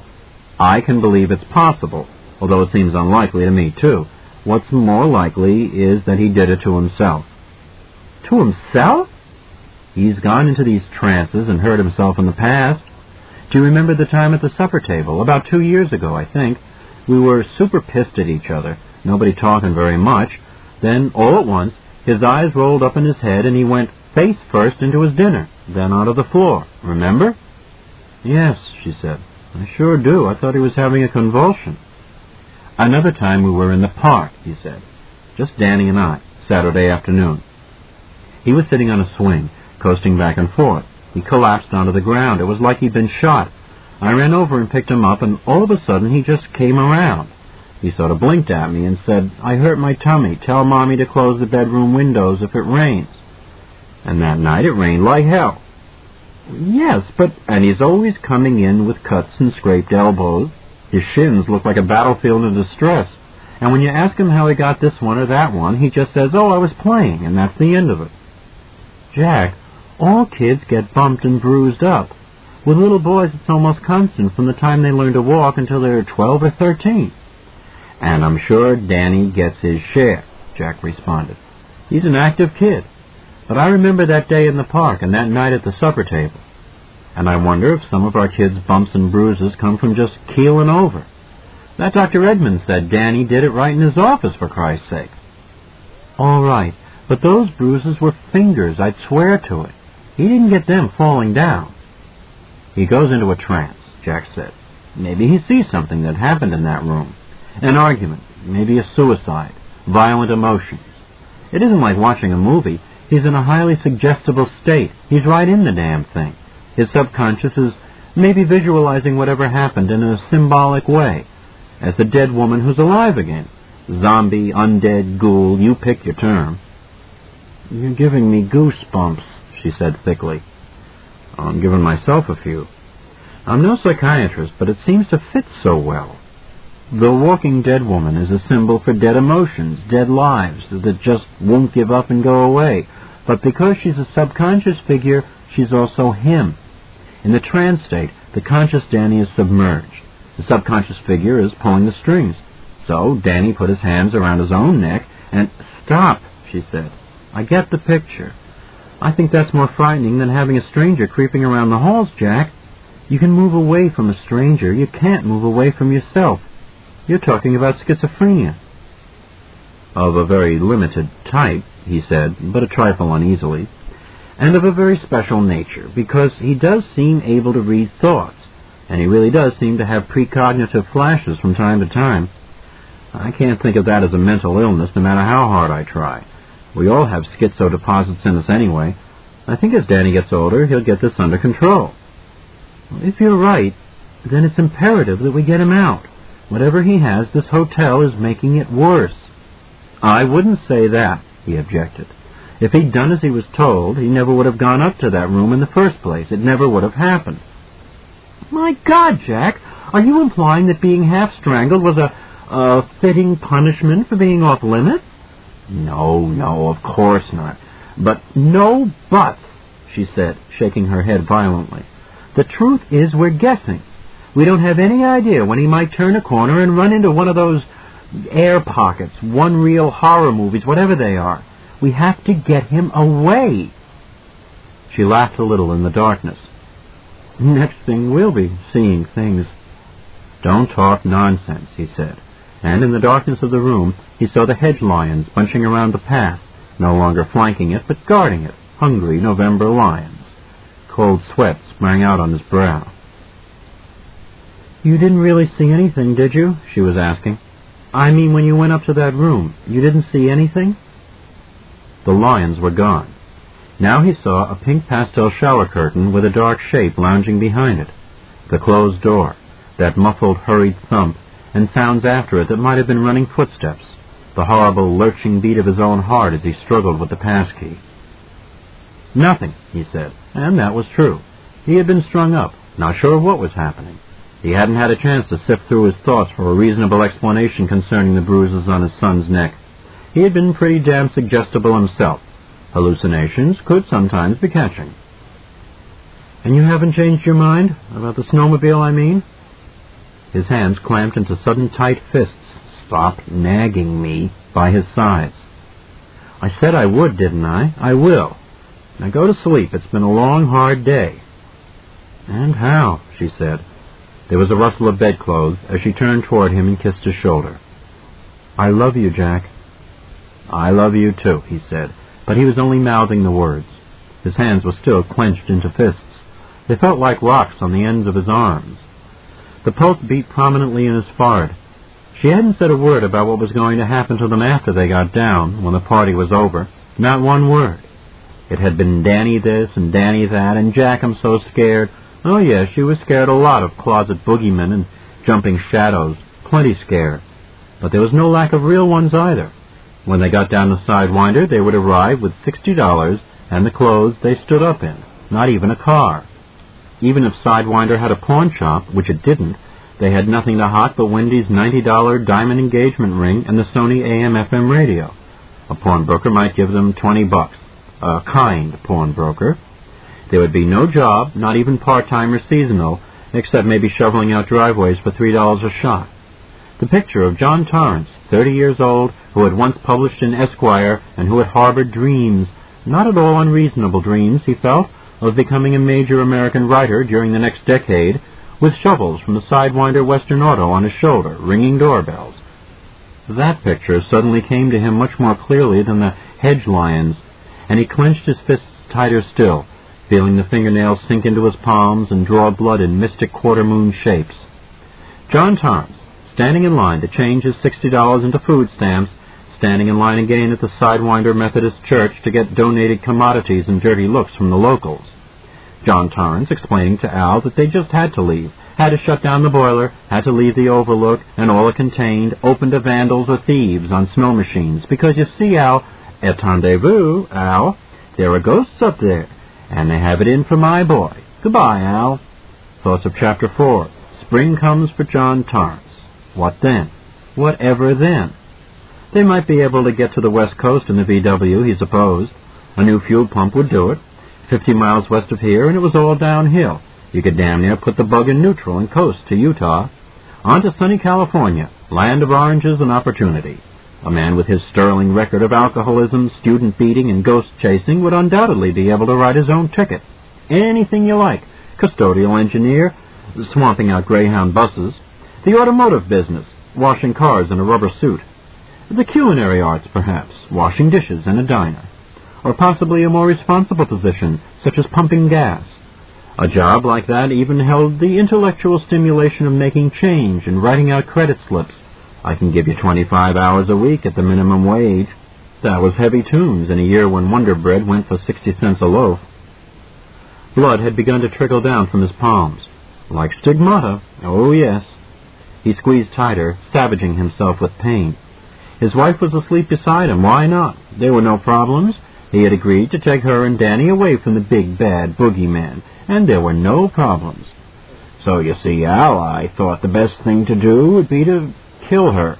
I can believe it's possible, although it seems unlikely to me, too. What's more likely is that he did it to himself. To himself? He's gone into these trances and hurt himself in the past. Do you remember the time at the supper table? About two years ago, I think. We were super pissed at each other, nobody talking very much. Then, all at once, his eyes rolled up in his head and he went face first into his dinner, then onto the floor. Remember? Yes, she said. I sure do. I thought he was having a convulsion. Another time we were in the park, he said. Just Danny and I, Saturday afternoon. He was sitting on a swing, coasting back and forth. He collapsed onto the ground. It was like he'd been shot. I ran over and picked him up, and all of a sudden he just came around. He sort of blinked at me and said, I hurt my tummy. Tell Mommy to close the bedroom windows if it rains. And that night it rained like hell. Yes, but... And he's always coming in with cuts and scraped elbows. His shins look like a battlefield in distress. And when you ask him how he got this one or that one, he just says, oh, I was playing, and that's the end of it. Jack, all kids get bumped and bruised up. With little boys, it's almost constant from the time they learn to walk until they're twelve or thirteen. And I'm sure Danny gets his share, Jack responded. He's an active kid. But I remember that day in the park and that night at the supper table. And I wonder if some of our kids' bumps and bruises come from just keeling over. That Doctor Edmonds said Danny did it right in his office, for Christ's sake. All right, but those bruises were fingers, I'd swear to it. He didn't get them falling down. He goes into a trance, Jack said. Maybe he sees something that happened in that room. An argument, maybe a suicide, violent emotions. It isn't like watching a movie. He's in a highly suggestible state. He's right in the damn thing. His subconscious is maybe visualizing whatever happened in a symbolic way, as a dead woman who's alive again. Zombie, undead, ghoul, you pick your term. You're giving me goosebumps, she said thickly. I'm giving myself a few. I'm no psychiatrist, but it seems to fit so well. The walking dead woman is a symbol for dead emotions, dead lives, that just won't give up and go away. But because she's a subconscious figure, she's also him. In the trance state, the conscious Danny is submerged. The subconscious figure is pulling the strings. So Danny put his hands around his own neck and... Stop, she said. I get the picture. I think that's more frightening than having a stranger creeping around the halls, Jack. You can move away from a stranger. You can't move away from yourself. You're talking about schizophrenia. Of a very limited type, he said, but a trifle uneasily, and of a very special nature, because he does seem able to read thoughts, and he really does seem to have precognitive flashes from time to time. I can't think of that as a mental illness, no matter how hard I try. We all have schizo deposits in us anyway. I think as Danny gets older, he'll get this under control. If you're right, then it's imperative that we get him out. Whatever he has, this hotel is making it worse. I wouldn't say that, he objected. If he'd done as he was told, he never would have gone up to that room in the first place. It never would have happened. My God, Jack, are you implying that being half-strangled was a, a fitting punishment for being off-limits? No, no, of course not. But no buts, she said, shaking her head violently. The truth is we're guessing. We don't have any idea when he might turn a corner and run into one of those air pockets, one-reel horror movies, whatever they are. We have to get him away. She laughed a little in the darkness. Next thing we'll be seeing things. Don't talk nonsense, he said. And in the darkness of the room, he saw the hedge lions bunching around the path, no longer flanking it, but guarding it, hungry November lions. Cold sweat sprang out on his brow. You didn't really see anything, did you? She was asking. I mean, when you went up to that room, you didn't see anything? The lions were gone. Now he saw a pink pastel shower curtain with a dark shape lounging behind it, the closed door, that muffled, hurried thump, and sounds after it that might have been running footsteps, the horrible, lurching beat of his own heart as he struggled with the passkey. Nothing, he said, and that was true. He had been strung up, not sure of what was happening. He hadn't had a chance to sift through his thoughts for a reasonable explanation concerning the bruises on his son's neck. He had been pretty damn suggestible himself. Hallucinations could sometimes be catching. "And you haven't changed your mind? About the snowmobile, I mean?" His hands clamped into sudden tight fists. "Stop nagging me," by his sides. "I said I would, didn't I? I will. Now go to sleep. It's been a long, hard day." "And how?" she said. There was a rustle of bedclothes as she turned toward him and kissed his shoulder. "I love you, Jack." "I love you, too," he said, but he was only mouthing the words. His hands were still clenched into fists. They felt like rocks on the ends of his arms. The pulse beat prominently in his forehead. She hadn't said a word about what was going to happen to them after they got down, when the party was over. Not one word. It had been Danny this and Danny that, and Jack, I'm so scared. Oh, yes, she was scared a lot of closet boogeymen and jumping shadows. Plenty scared. But there was no lack of real ones either. When they got down to Sidewinder, they would arrive with sixty dollars and the clothes they stood up in. Not even a car. Even if Sidewinder had a pawn shop, which it didn't, they had nothing to hot but Wendy's ninety dollar diamond engagement ring and the Sony A M F M radio. A pawnbroker might give them twenty bucks. A kind pawnbroker. There would be no job, not even part-time or seasonal, except maybe shoveling out driveways for three dollars a shot. The picture of John Torrance, thirty years old, who had once published in Esquire and who had harbored dreams, not at all unreasonable dreams, he felt, of becoming a major American writer during the next decade, with shovels from the Sidewinder Western Auto on his shoulder, ringing doorbells. That picture suddenly came to him much more clearly than the hedge lions, and he clenched his fists tighter still, feeling the fingernails sink into his palms and draw blood in mystic quarter-moon shapes. John Torrance, standing in line to change his sixty dollars into food stamps, standing in line again at the Sidewinder Methodist Church to get donated commodities and dirty looks from the locals. John Torrance explaining to Al that they just had to leave, had to shut down the boiler, had to leave the Overlook and all it contained, open to vandals or thieves on snow machines, because you see, Al, attendez-vous, Al, there are ghosts up there, and they have it in for my boy. Goodbye, Al. Thoughts of Chapter four. Spring comes for John Torrance. What then? Whatever then? They might be able to get to the West Coast in the V W, he supposed. A new fuel pump would do it. Fifty miles west of here, and it was all downhill. You could damn near put the bug in neutral and coast to Utah. On to sunny California, land of oranges and opportunity. A man with his sterling record of alcoholism, student beating, and ghost chasing would undoubtedly be able to write his own ticket. Anything you like. Custodial engineer, swamping out Greyhound buses. The automotive business, washing cars in a rubber suit. The culinary arts, perhaps, washing dishes in a diner. Or possibly a more responsible position, such as pumping gas. A job like that even held the intellectual stimulation of making change and writing out credit slips. I can give you twenty-five hours a week at the minimum wage. That was heavy tunes in a year when Wonder Bread went for sixty cents a loaf. Blood had begun to trickle down from his palms. Like stigmata, oh yes. He squeezed tighter, savaging himself with pain. His wife was asleep beside him. Why not? There were no problems. He had agreed to take her and Danny away from the big, bad boogeyman, and there were no problems. So, you see, Al, I thought the best thing to do would be to kill her.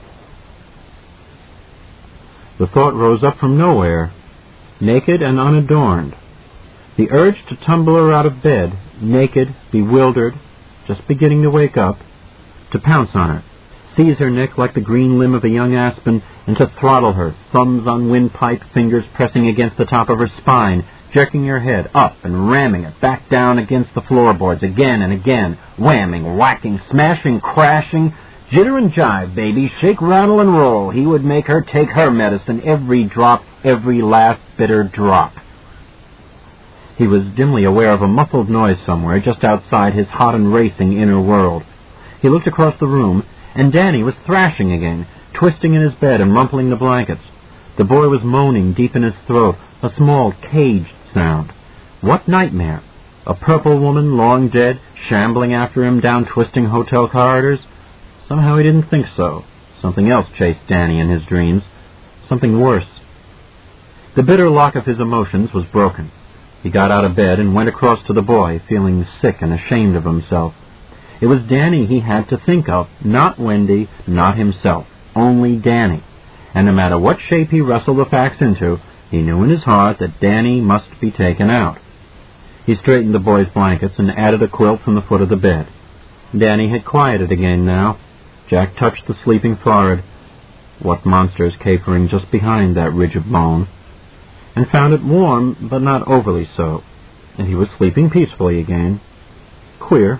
The thought rose up from nowhere, naked and unadorned. The urge to tumble her out of bed, naked, bewildered, just beginning to wake up, to pounce on her, seize her neck like the green limb of a young aspen, and to throttle her, thumbs on windpipe, fingers pressing against the top of her spine, jerking her head up and ramming it back down against the floorboards again and again, whamming, whacking, smashing, crashing, jitter and jive, baby, shake, rattle, and roll. He would make her take her medicine, every drop, every last bitter drop. He was dimly aware of a muffled noise somewhere just outside his hot and racing inner world. He looked across the room, and Danny was thrashing again, twisting in his bed and rumpling the blankets. The boy was moaning deep in his throat, a small, caged sound. What nightmare? A purple woman, long dead, shambling after him down twisting hotel corridors? Somehow he didn't think so. Something else chased Danny in his dreams. Something worse. The bitter lock of his emotions was broken. He got out of bed and went across to the boy, feeling sick and ashamed of himself. It was Danny he had to think of, not Wendy, not himself, only Danny. And no matter what shape he wrestled the facts into, he knew in his heart that Danny must be taken out. He straightened the boy's blankets and added a quilt from the foot of the bed. Danny had quieted again now. Jack touched the sleeping forehead, what monsters capering just behind that ridge of bone, and found it warm, but not overly so, and he was sleeping peacefully again. Queer.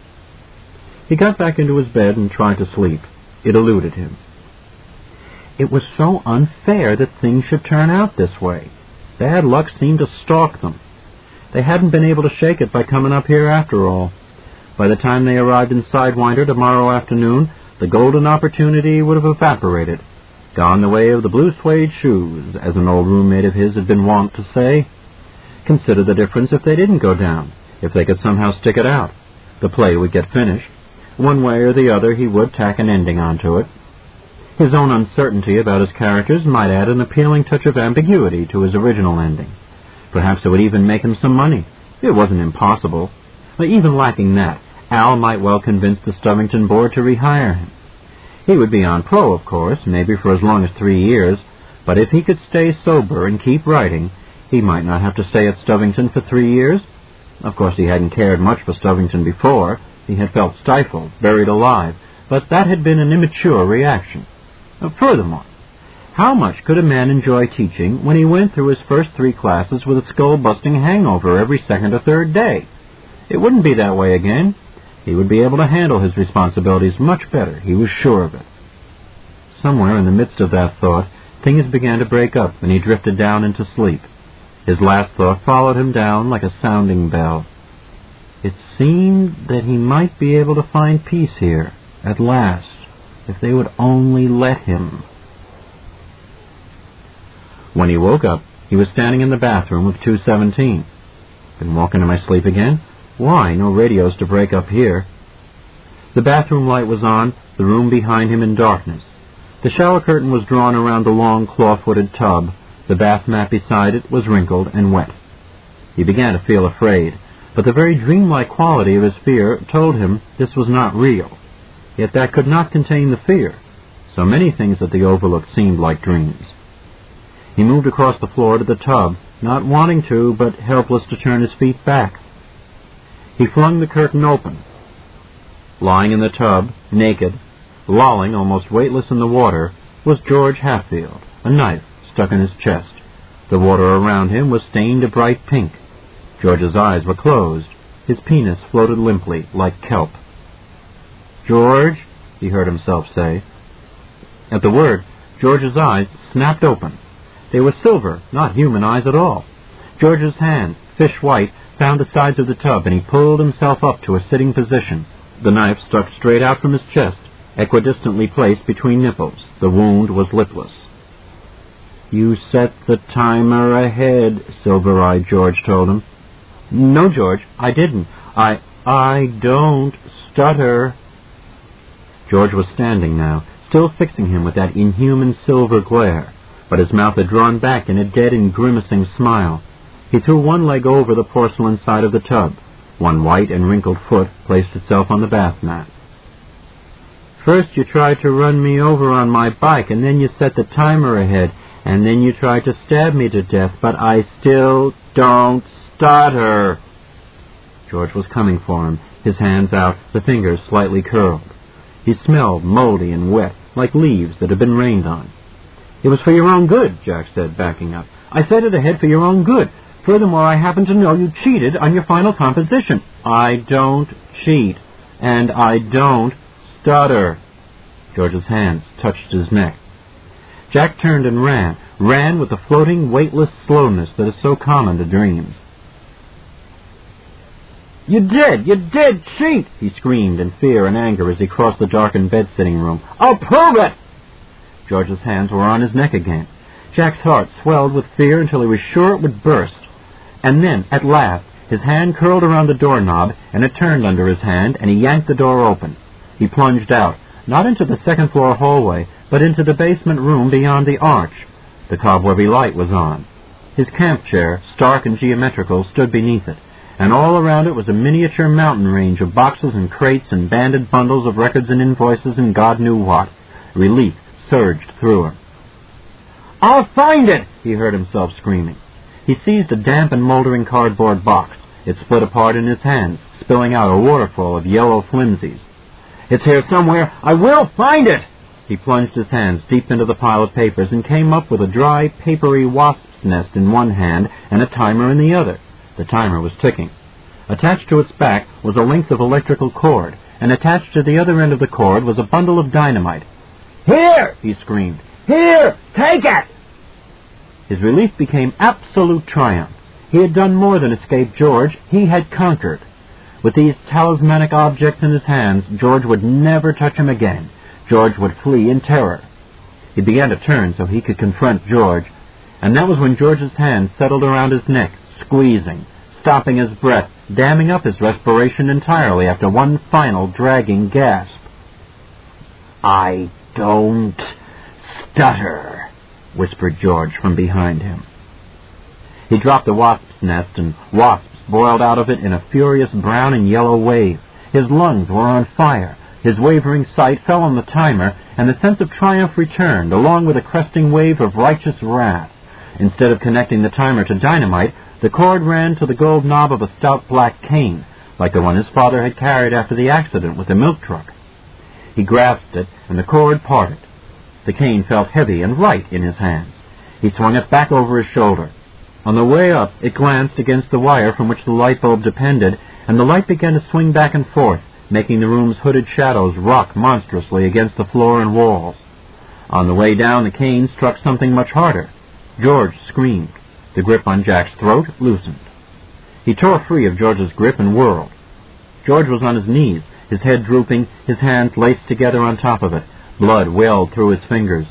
He got back into his bed and tried to sleep. It eluded him. It was so unfair that things should turn out this way. Bad luck seemed to stalk them. They hadn't been able to shake it by coming up here after all. By the time they arrived in Sidewinder tomorrow afternoon, the golden opportunity would have evaporated, gone the way of the blue suede shoes, as an old roommate of his had been wont to say. Consider the difference if they didn't go down, if they could somehow stick it out. The play would get finished. One way or the other he would tack an ending onto it. His own uncertainty about his characters might add an appealing touch of ambiguity to his original ending. Perhaps it would even make him some money. It wasn't impossible. But even lacking that, Al might well convince the Stovington board to rehire him. He would be on pro, of course, maybe for as long as three years, but if he could stay sober and keep writing, he might not have to stay at Stovington for three years. Of course, he hadn't cared much for Stovington before. He had felt stifled, buried alive, but that had been an immature reaction. Furthermore, how much could a man enjoy teaching when he went through his first three classes with a skull-busting hangover every second or third day? It wouldn't be that way again. He would be able to handle his responsibilities much better, he was sure of it. Somewhere in the midst of that thought, things began to break up, and he drifted down into sleep. His last thought followed him down like a sounding bell. It seemed that he might be able to find peace here, at last, if they would only let him. When he woke up, he was standing in the bathroom with two seventeen. Been walking in my sleep again? Why, no radios to break up here. The bathroom light was on, the room behind him in darkness. The shower curtain was drawn around the long claw-footed tub. The bath mat beside it was wrinkled and wet. He began to feel afraid, but the very dreamlike quality of his fear told him this was not real. Yet that could not contain the fear. So many things at the Overlook seemed like dreams. He moved across the floor to the tub, not wanting to, but helpless to turn his feet back. He flung the curtain open. Lying in the tub, naked, lolling almost weightless in the water, was George Hatfield, a knife stuck in his chest. The water around him was stained a bright pink. George's eyes were closed. His penis floated limply, like kelp. "George," he heard himself say. At the word, George's eyes snapped open. They were silver, not human eyes at all. George's hand, fish-white, found the sides of the tub, and he pulled himself up to a sitting position. The knife stuck straight out from his chest, equidistantly placed between nipples. The wound was lipless. "You set the timer ahead," Silver-Eyed George told him. "No, George, I didn't. I... I don't stutter." George was standing now, still fixing him with that inhuman silver glare, but his mouth had drawn back in a dead and grimacing smile. He threw one leg over the porcelain side of the tub. One white and wrinkled foot placed itself on the bath mat. "First you tried to run me over on my bike, and then you set the timer ahead, and then you tried to stab me to death, but I still don't stutter." George was coming for him, his hands out, the fingers slightly curled. He smelled moldy and wet, like leaves that had been rained on. "It was for your own good," Jack said, backing up. "I set it ahead for your own good. Furthermore, I happen to know you cheated on your final composition." "I don't cheat, and I don't stutter." George's hands touched his neck. Jack turned and ran, ran with the floating, weightless slowness that is so common to dreams. "You did! You did cheat!" he screamed in fear and anger as he crossed the darkened bed-sitting room. "I'll prove it!" George's hands were on his neck again. Jack's heart swelled with fear until he was sure it would burst. And then, at last, his hand curled around the doorknob, and it turned under his hand, and he yanked the door open. He plunged out, not into the second-floor hallway, but into the basement room beyond the arch. The cobwebby light was on. His camp chair, stark and geometrical, stood beneath it, and all around it was a miniature mountain range of boxes and crates and banded bundles of records and invoices and God knew what. Relief surged through him. "I'll find it!" he heard himself screaming. He seized a damp and moldering cardboard box. It split apart in his hands, spilling out a waterfall of yellow flimsies. "It's here somewhere. I will find it!" He plunged his hands deep into the pile of papers and came up with a dry, papery wasp's nest in one hand and a timer in the other. The timer was ticking. Attached to its back was a length of electrical cord, and attached to the other end of the cord was a bundle of dynamite. "Here!" he screamed. "Here! Take it!" His relief became absolute triumph. He had done more than escape George. He had conquered. With these talismanic objects in his hands, George would never touch him again. George would flee in terror. He began to turn so he could confront George, and that was when George's hand settled around his neck, squeezing, stopping his breath, damming up his respiration entirely after one final dragging gasp. "I don't stutter," whispered George from behind him. He dropped the wasp's nest, and wasps boiled out of it in a furious brown and yellow wave. His lungs were on fire. His wavering sight fell on the timer, and the sense of triumph returned, along with a cresting wave of righteous wrath. Instead of connecting the timer to dynamite, the cord ran to the gold knob of a stout black cane, like the one his father had carried after the accident with the milk truck. He grasped it, and the cord parted. The cane felt heavy and light in his hands. He swung it back over his shoulder. On the way up, it glanced against the wire from which the light bulb depended, and the light began to swing back and forth, making the room's hooded shadows rock monstrously against the floor and walls. On the way down, the cane struck something much harder. George screamed. The grip on Jack's throat loosened. He tore free of George's grip and whirled. George was on his knees, his head drooping, his hands laced together on top of it. Blood welled through his fingers.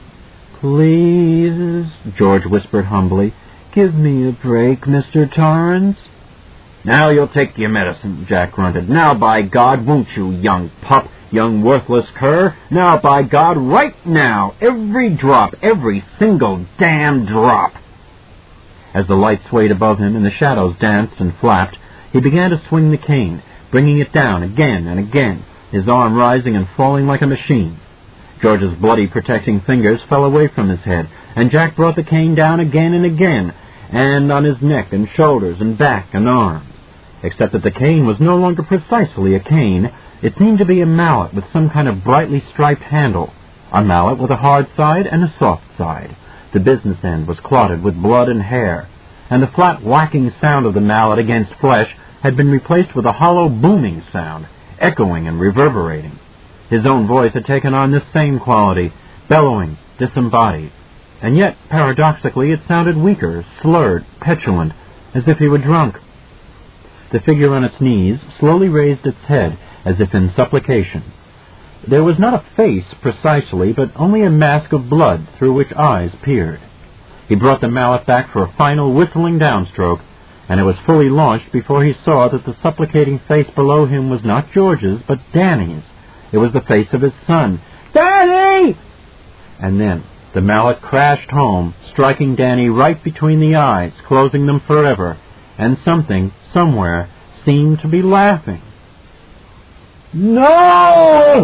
"Please," George whispered humbly, "give me a break, Mister Torrance." "Now you'll take your medicine," Jack grunted. "Now, by God, won't you, young pup, young worthless cur? Now, by God, right now, every drop, every single damn drop." As the light swayed above him and the shadows danced and flapped, he began to swing the cane, bringing it down again and again, his arm rising and falling like a machine. George's bloody protecting fingers fell away from his head, and Jack brought the cane down again and again, and on his neck and shoulders and back and arms. Except that the cane was no longer precisely a cane. It seemed to be a mallet with some kind of brightly striped handle, a mallet with a hard side and a soft side. The business end was clotted with blood and hair, and the flat whacking sound of the mallet against flesh had been replaced with a hollow booming sound, echoing and reverberating. His own voice had taken on this same quality, bellowing, disembodied, and yet, paradoxically, it sounded weaker, slurred, petulant, as if he were drunk. The figure on its knees slowly raised its head, as if in supplication. There was not a face, precisely, but only a mask of blood through which eyes peered. He brought the mallet back for a final whistling downstroke, and it was fully launched before he saw that the supplicating face below him was not George's, but Danny's. It was the face of his son. "Danny!" And then the mallet crashed home, striking Danny right between the eyes, closing them forever, and something, somewhere, seemed to be laughing. "No!"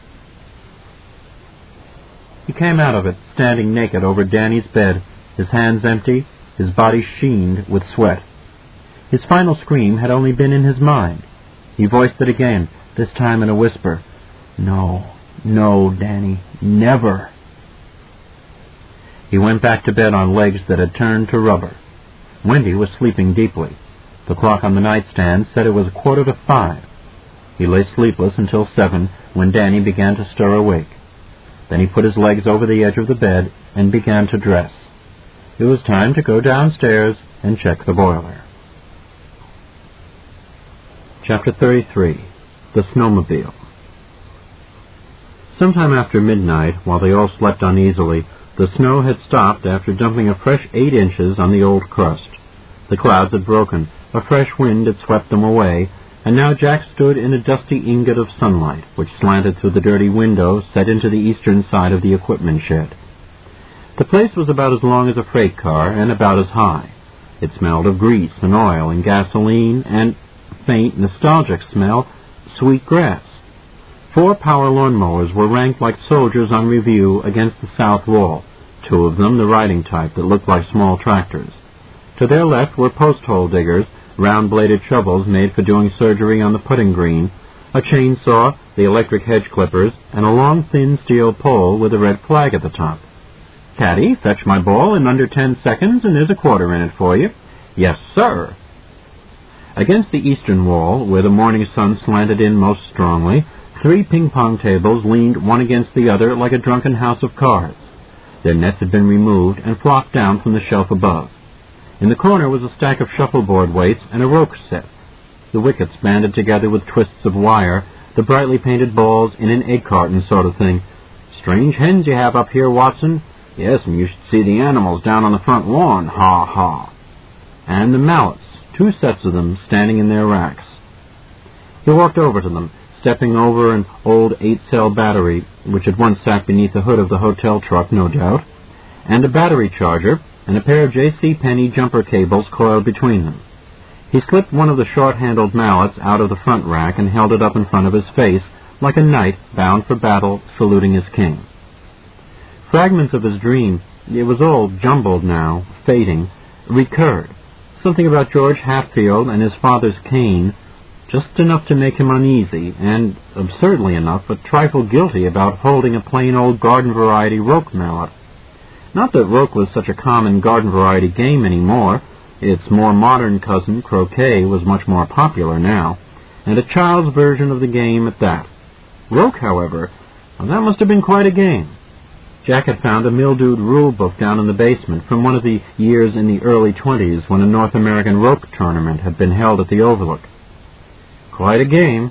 He came out of it, standing naked over Danny's bed, his hands empty, his body sheened with sweat. His final scream had only been in his mind. He voiced it again, this time in a whisper. "No, no, Danny, never." He went back to bed on legs that had turned to rubber. Wendy was sleeping deeply. The clock on the nightstand said it was a quarter to five. He lay sleepless until seven, when Danny began to stir awake. Then he put his legs over the edge of the bed and began to dress. It was time to go downstairs and check the boiler. Chapter thirty-three. The Snowmobile. Sometime after midnight, while they all slept uneasily, the snow had stopped after dumping a fresh eight inches on the old crust. The clouds had broken, a fresh wind had swept them away, and now Jack stood in a dusty ingot of sunlight, which slanted through the dirty window set into the eastern side of the equipment shed. The place was about as long as a freight car and about as high. It smelled of grease and oil and gasoline and, faint, nostalgic smell, sweet grass. Four power lawnmowers were ranked like soldiers on review against the south wall, two of them the riding type that looked like small tractors. To their left were post-hole diggers, round-bladed shovels made for doing surgery on the putting green, a chainsaw, the electric hedge clippers, and a long, thin steel pole with a red flag at the top. "Caddy, fetch my ball in under ten seconds, and there's a quarter in it for you." "Yes, sir." Against the eastern wall, where the morning sun slanted in most strongly, three ping-pong tables leaned one against the other like a drunken house of cards. Their nets had been removed and flopped down from the shelf above. In the corner was a stack of shuffleboard weights and a rope set. The wickets banded together with twists of wire, the brightly painted balls in an egg carton sort of thing. "Strange hens you have up here, Watson." "Yes, and you should see the animals down on the front lawn, ha ha." And the mallets, two sets of them, standing in their racks. He walked over to them, stepping over an old eight-cell battery, which had once sat beneath the hood of the hotel truck, no doubt, and a battery charger, and a pair of J C. Penney jumper cables coiled between them. He slipped one of the short-handled mallets out of the front rack and held it up in front of his face, like a knight bound for battle saluting his king. Fragments of his dream, it was all jumbled now, fading, recurred. Something about George Hatfield and his father's cane, just enough to make him uneasy, and, absurdly enough, a trifle guilty about holding a plain old garden-variety roque mallet. Not that roque was such a common garden-variety game any more. Its more modern cousin, croquet, was much more popular now, and a child's version of the game at that. Roque, however, well, that must have been quite a game. Jack had found a mildewed rule book down in the basement from one of the years in the early twenties when a North American roque tournament had been held at the Overlook. Quite a game.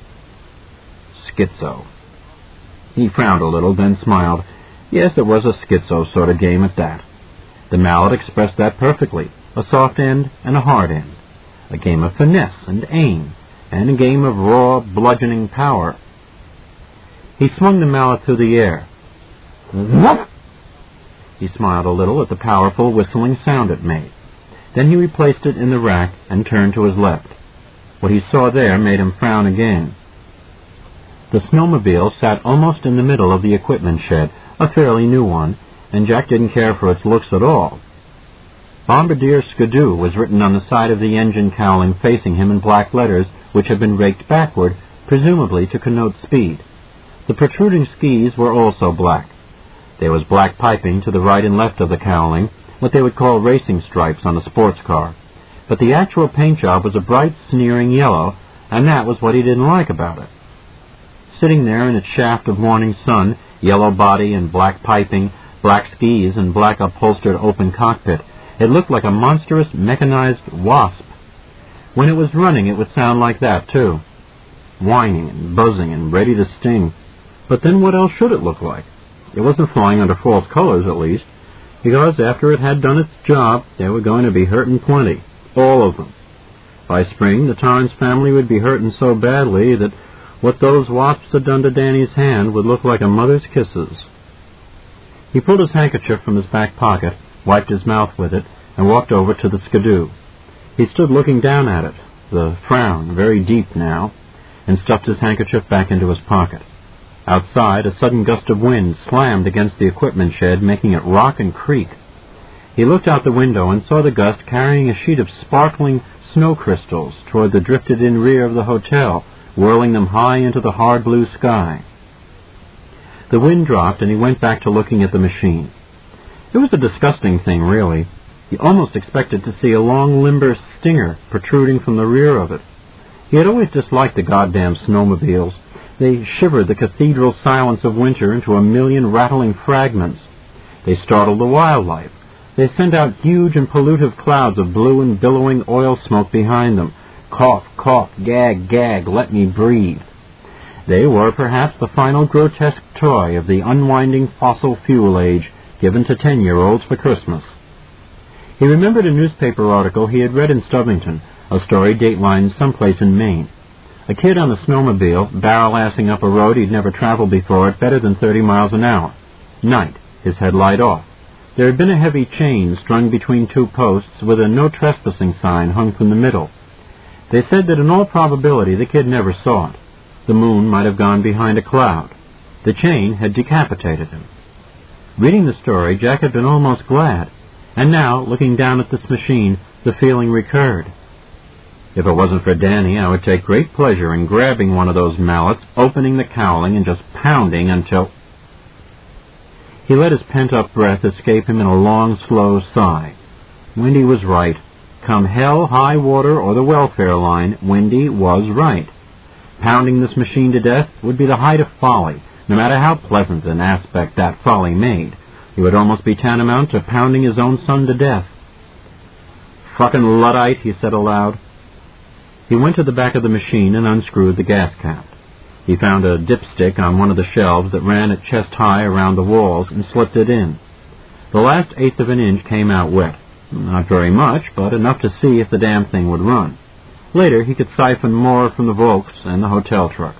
Schizo. He frowned a little, then smiled. Yes, it was a schizo sort of game at that. The mallet expressed that perfectly, a soft end and a hard end. A game of finesse and aim, and a game of raw, bludgeoning power. He swung the mallet through the air. Whoop! He smiled a little at the powerful, whistling sound it made. Then he replaced it in the rack and turned to his left. What he saw there made him frown again. The snowmobile sat almost in the middle of the equipment shed, a fairly new one, and Jack didn't care for its looks at all. Bombardier Skidoo was written on the side of the engine cowling facing him in black letters, which had been raked backward, presumably to connote speed. The protruding skis were also black. There was black piping to the right and left of the cowling, what they would call racing stripes on a sports car. But the actual paint job was a bright, sneering yellow, and that was what he didn't like about it. Sitting there in its shaft of morning sun, yellow body and black piping, black skis and black upholstered open cockpit, it looked like a monstrous mechanized wasp. When it was running, it would sound like that, too. Whining and buzzing and ready to sting. But then what else should it look like? It wasn't flying under false colors, at least, because after it had done its job, they were going to be hurting plenty. All of them. By spring, the Torrance family would be hurting so badly that what those wasps had done to Danny's hand would look like a mother's kisses. He pulled his handkerchief from his back pocket, wiped his mouth with it, and walked over to the Skidoo. He stood looking down at it, the frown very deep now, and stuffed his handkerchief back into his pocket. Outside, a sudden gust of wind slammed against the equipment shed, making it rock and creak. He looked out the window and saw the gust carrying a sheet of sparkling snow crystals toward the drifted-in rear of the hotel, whirling them high into the hard blue sky. The wind dropped, and he went back to looking at the machine. It was a disgusting thing, really. He almost expected to see a long limber stinger protruding from the rear of it. He had always disliked the goddamn snowmobiles. They shivered the cathedral silence of winter into a million rattling fragments. They startled the wildlife. They sent out huge and pollutive clouds of blue and billowing oil smoke behind them. Cough, cough, gag, gag, let me breathe. They were perhaps the final grotesque toy of the unwinding fossil fuel age given to ten-year-olds for Christmas. He remembered a newspaper article he had read in Stubbington, a story datelined someplace in Maine. A kid on a snowmobile, barrel-assing up a road he'd never traveled before at better than thirty miles an hour. Night, his headlight off. There had been a heavy chain strung between two posts with a no trespassing sign hung from the middle. They said that in all probability the kid never saw it. The moon might have gone behind a cloud. The chain had decapitated him. Reading the story, Jack had been almost glad, and now, looking down at this machine, the feeling recurred. If it wasn't for Danny, I would take great pleasure in grabbing one of those mallets, opening the cowling, and just pounding until... He let his pent-up breath escape him in a long, slow sigh. Wendy was right. Come hell, high water, or the welfare line, Wendy was right. Pounding this machine to death would be the height of folly, no matter how pleasant an aspect that folly made. It would almost be tantamount to pounding his own son to death. "Fucking Luddite," he said aloud. He went to the back of the machine and unscrewed the gas cap. He found a dipstick on one of the shelves that ran at chest high around the walls and slipped it in. The last eighth of an inch came out wet. Not very much, but enough to see if the damn thing would run. Later he could siphon more from the Volks and the hotel truck.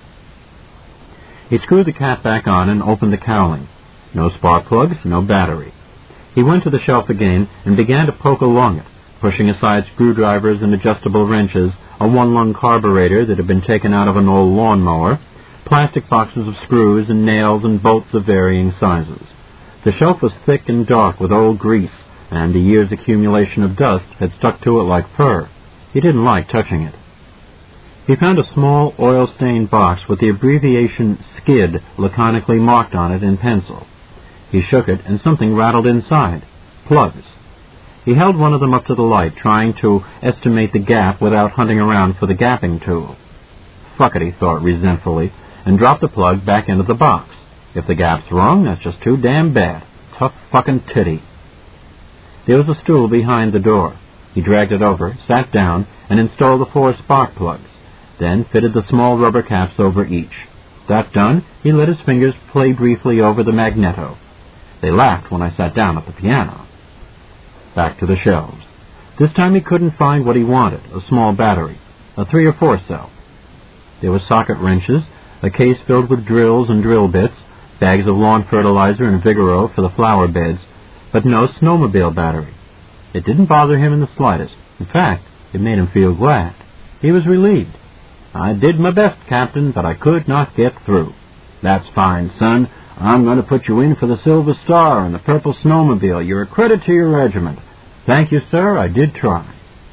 He screwed the cap back on and opened the cowling. No spark plugs, no battery. He went to the shelf again and began to poke along it, pushing aside screwdrivers and adjustable wrenches, a one-lung carburetor that had been taken out of an old lawnmower, plastic boxes of screws and nails and bolts of varying sizes. The shelf was thick and dark with old grease, and the year's accumulation of dust had stuck to it like fur. He didn't like touching it. He found a small, oil-stained box with the abbreviation SKID laconically marked on it in pencil. He shook it, and something rattled inside. Plugs. He held one of them up to the light, trying to estimate the gap without hunting around for the gapping tool. Fuck it, he thought resentfully, and dropped the plug back into the box. If the gap's wrong, that's just too damn bad. Tough fucking titty. There was a stool behind the door. He dragged it over, sat down, and installed the four spark plugs, then fitted the small rubber caps over each. That done, he let his fingers play briefly over the magneto. They laughed when I sat down at the piano. Back to the shelves. This time he couldn't find what he wanted, a small battery, a three or four cell. There were socket wrenches, a case filled with drills and drill bits, bags of lawn fertilizer and Vigoro for the flower beds, but no snowmobile battery. It didn't bother him in the slightest. In fact, it made him feel glad. He was relieved. "I did my best, Captain, but I could not get through." "That's fine, son. I'm going to put you in for the Silver Star and the Purple Snowmobile. You're a credit to your regiment." "Thank you, sir. I did try."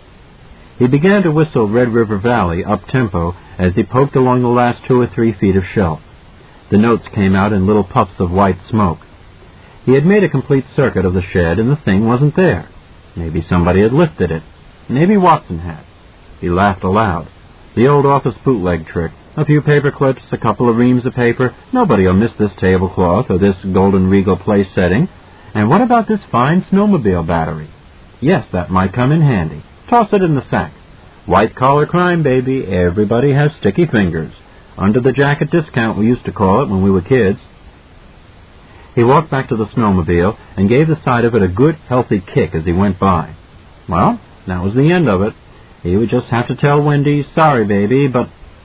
He began to whistle Red River Valley up-tempo as he poked along the last two or three feet of shelf. The notes came out in little puffs of white smoke. He had made a complete circuit of the shed, and the thing wasn't there. Maybe somebody had lifted it. Maybe Watson had. He laughed aloud. The old office bootleg trick. A few paper clips, a couple of reams of paper. Nobody'll miss this tablecloth or this golden regal place setting. And what about this fine snowmobile battery? Yes, that might come in handy. Toss it in the sack. White-collar crime, baby. Everybody has sticky fingers. Under the jacket discount, we used to call it when we were kids. He walked back to the snowmobile and gave the side of it a good, healthy kick as he went by. Well, that was the end of it. He would just have to tell Wendy, "Sorry, baby, but..."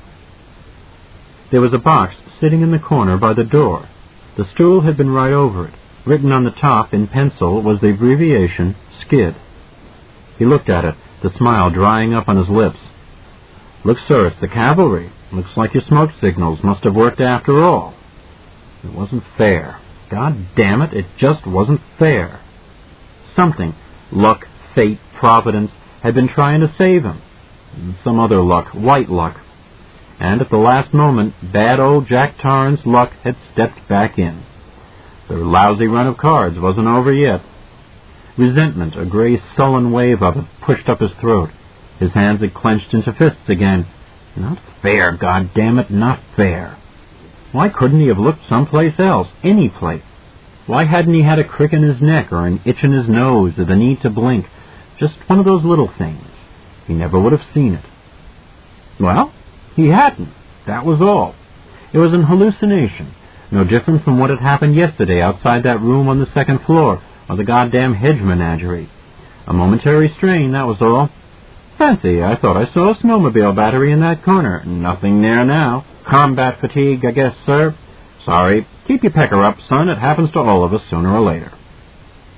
There was a box sitting in the corner by the door. The stool had been right over it. Written on the top in pencil was the abbreviation SKID. He looked at it, the smile drying up on his lips. "Look, sir, it's the cavalry. Looks like your smoke signals must have worked after all." It wasn't fair. God damn it, it just wasn't fair. Something, luck, fate, providence, had been trying to save him. Some other luck, white luck. And at the last moment, bad old Jack Torrance luck had stepped back in. The lousy run of cards wasn't over yet. Resentment, a gray sullen wave of it, pushed up his throat. His hands had clenched into fists again. Not fair, goddammit, not fair. Why couldn't he have looked someplace else, any place? Why hadn't he had a crick in his neck or an itch in his nose or the need to blink? Just one of those little things. He never would have seen it. Well, he hadn't. That was all. It was an hallucination, no different from what had happened yesterday outside that room on the second floor of the goddamn hedge menagerie. A momentary strain, that was all. Fancy, I thought I saw a snowmobile battery in that corner. Nothing there now. Combat fatigue, I guess, sir. Sorry. Keep your pecker up, son. It happens to all of us sooner or later.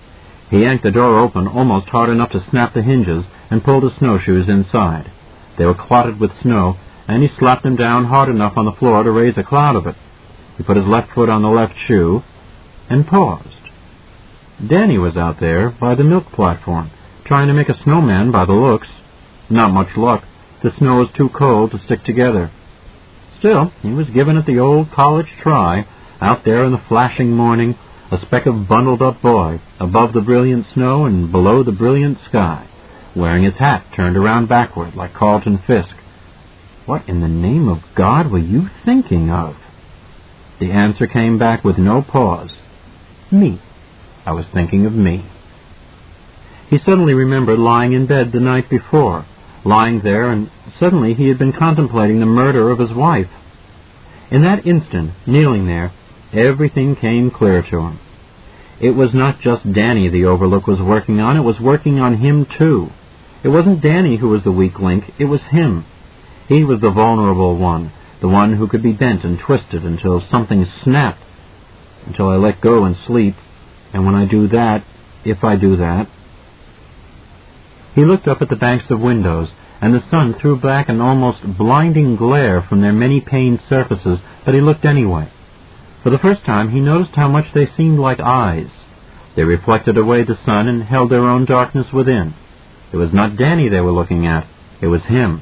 He yanked the door open almost hard enough to snap the hinges and pulled his snowshoes inside. They were clotted with snow, and he slapped them down hard enough on the floor to raise a cloud of it. He put his left foot on the left shoe and paused. Danny was out there by the milk platform, trying to make a snowman by the looks. Not much luck. The snow was too cold to stick together. Still, he was giving it the old college try, out there in the flashing morning, a speck of bundled-up boy, above the brilliant snow and below the brilliant sky, wearing his hat turned around backward like Carlton Fisk. What in the name of God were you thinking of? The answer came back with no pause. Me. I was thinking of me. He suddenly remembered lying in bed the night before, lying there, and suddenly he had been contemplating the murder of his wife. In that instant, kneeling there, everything came clear to him. It was not just Danny the Overlook was working on, it was working on him too. It wasn't Danny who was the weak link, it was him. He was the vulnerable one, the one who could be bent and twisted until something snapped, until I let go and sleep, and when I do that, if I do that... He looked up at the banks of windows, and the sun threw back an almost blinding glare from their many-paned surfaces, but he looked anyway. For the first time he noticed how much they seemed like eyes. They reflected away the sun and held their own darkness within. It was not Danny they were looking at, it was him.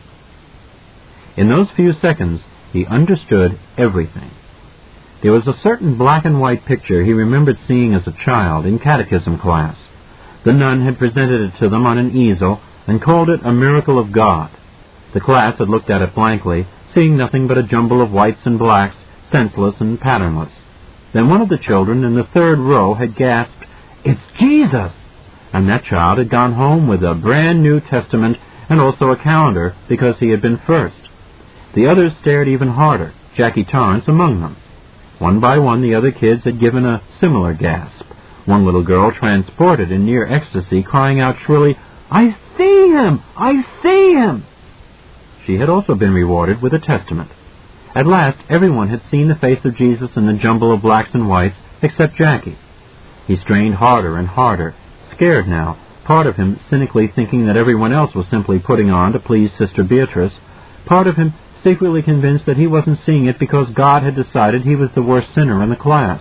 In those few seconds, he understood everything. There was a certain black-and-white picture he remembered seeing as a child in catechism class. The nun had presented it to them on an easel and called it a miracle of God. The class had looked at it blankly, seeing nothing but a jumble of whites and blacks, senseless and patternless. Then one of the children in the third row had gasped, "It's Jesus!" And that child had gone home with a brand new Testament and also a calendar because he had been first. The others stared even harder, Jackie Torrance among them. One by one the other kids had given a similar gasp. One little girl, transported in near ecstasy, crying out shrilly, "I see him! I see him!" She had also been rewarded with a Testament. At last everyone had seen the face of Jesus in the jumble of blacks and whites, except Jackie. He strained harder and harder, scared now, part of him cynically thinking that everyone else was simply putting on to please Sister Beatrice, part of him secretly convinced that he wasn't seeing it because God had decided he was the worst sinner in the class.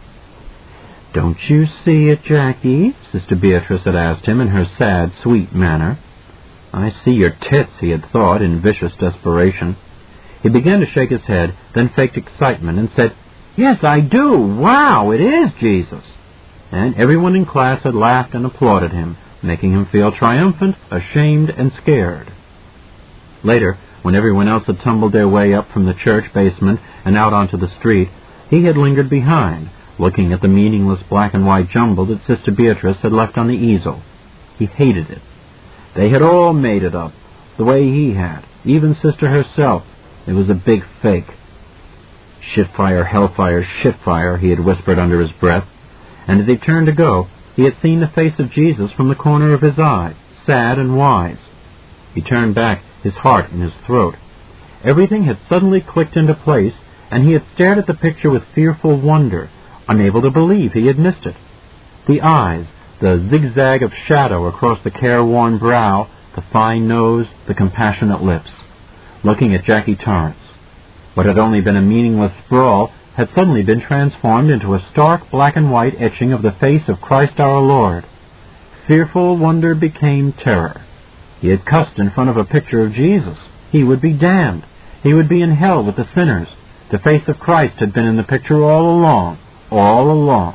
"Don't you see it, Jackie?" Sister Beatrice had asked him in her sad, sweet manner. "I see your tits," he had thought in vicious desperation. He began to shake his head, then faked excitement and said, "Yes, I do! Wow, it is Jesus!" And everyone in class had laughed and applauded him, making him feel triumphant, ashamed, and scared. Later, when everyone else had tumbled their way up from the church basement and out onto the street, he had lingered behind, looking at the meaningless black and white jumble that Sister Beatrice had left on the easel. He hated it. They had all made it up, the way he had, even Sister herself. It was a big fake. "Shitfire, hellfire, shitfire," he had whispered under his breath, and as he turned to go, he had seen the face of Jesus from the corner of his eye, sad and wise. He turned back, his heart in his throat. Everything had suddenly clicked into place, and he had stared at the picture with fearful wonder, unable to believe he had missed it. The eyes, the zigzag of shadow across the careworn brow, the fine nose, the compassionate lips. Looking at Jackie Torrance. What had only been a meaningless sprawl had suddenly been transformed into a stark black and white etching of the face of Christ our Lord. Fearful wonder became terror. He had cussed in front of a picture of Jesus. He would be damned. He would be in hell with the sinners. The face of Christ had been in the picture all along, all along.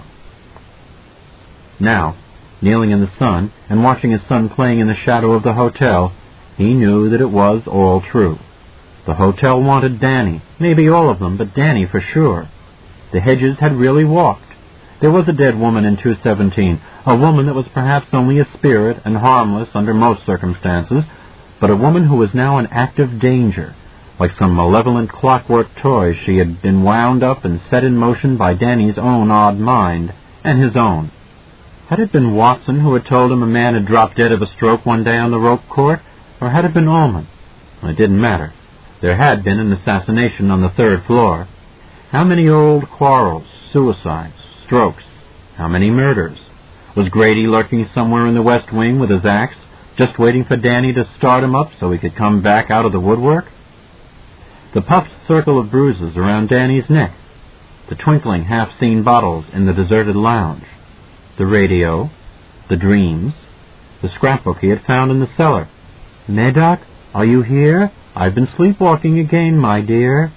Now, kneeling in the sun and watching his son playing in the shadow of the hotel, he knew that it was all true. The hotel wanted Danny, maybe all of them, but Danny for sure. The Hedges had really walked. There was a dead woman in two seventeen, a woman that was perhaps only a spirit and harmless under most circumstances, but a woman who was now in active danger. Like some malevolent clockwork toy, she had been wound up and set in motion by Danny's own odd mind, and his own. Had it been Watson who had told him a man had dropped dead of a stroke one day on the rope court, or had it been Ullman? It didn't matter. There had been an assassination on the third floor. How many old quarrels, suicides, strokes? How many murders? Was Grady lurking somewhere in the West Wing with his axe, just waiting for Danny to start him up so he could come back out of the woodwork? The puffed circle of bruises around Danny's neck, the twinkling half-seen bottles in the deserted lounge, the radio, the dreams, the scrapbook he had found in the cellar. "Medoc, are you here? I've been sleepwalking again, my dear."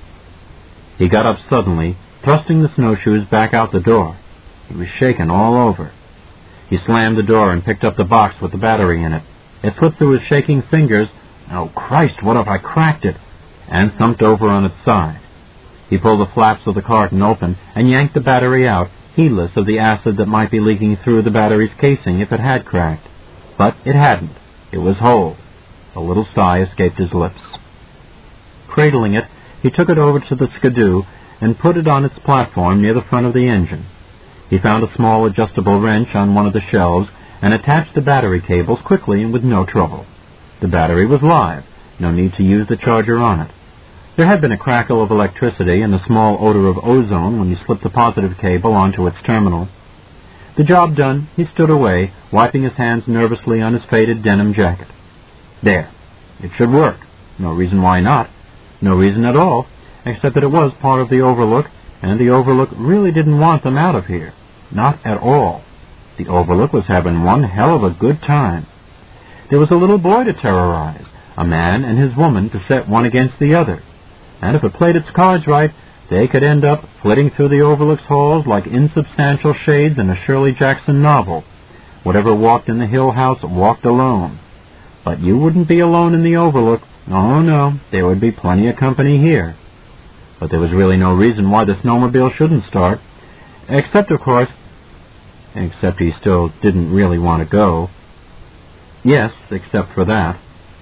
He got up suddenly, thrusting the snowshoes back out the door. He was shaken all over. He slammed the door and picked up the box with the battery in it. It slipped through his shaking fingers. "Oh, Christ, what if I cracked it?" and thumped over on its side. He pulled the flaps of the carton open and yanked the battery out, heedless of the acid that might be leaking through the battery's casing if it had cracked. But it hadn't. It was whole. A little sigh escaped his lips. Cradling it, he took it over to the skidoo and put it on its platform near the front of the engine. He found a small adjustable wrench on one of the shelves and attached the battery cables quickly and with no trouble. The battery was live. No need to use the charger on it. There had been a crackle of electricity and a small odor of ozone when you slipped the positive cable onto its terminal. The job done, he stood away, wiping his hands nervously on his faded denim jacket. There. It should work. No reason why not. No reason at all, except that it was part of the Overlook, and the Overlook really didn't want them out of here. Not at all. The Overlook was having one hell of a good time. There was a little boy to terrorize, a man and his woman to set one against the other. And if it played its cards right, they could end up flitting through the Overlook's halls like insubstantial shades in a Shirley Jackson novel. Whatever walked in the Hill House walked alone. But you wouldn't be alone in the Overlook. Oh, no, there would be plenty of company here. But there was really no reason why the snowmobile shouldn't start. Except, of course, except he still didn't really want to go. Yes, except for that.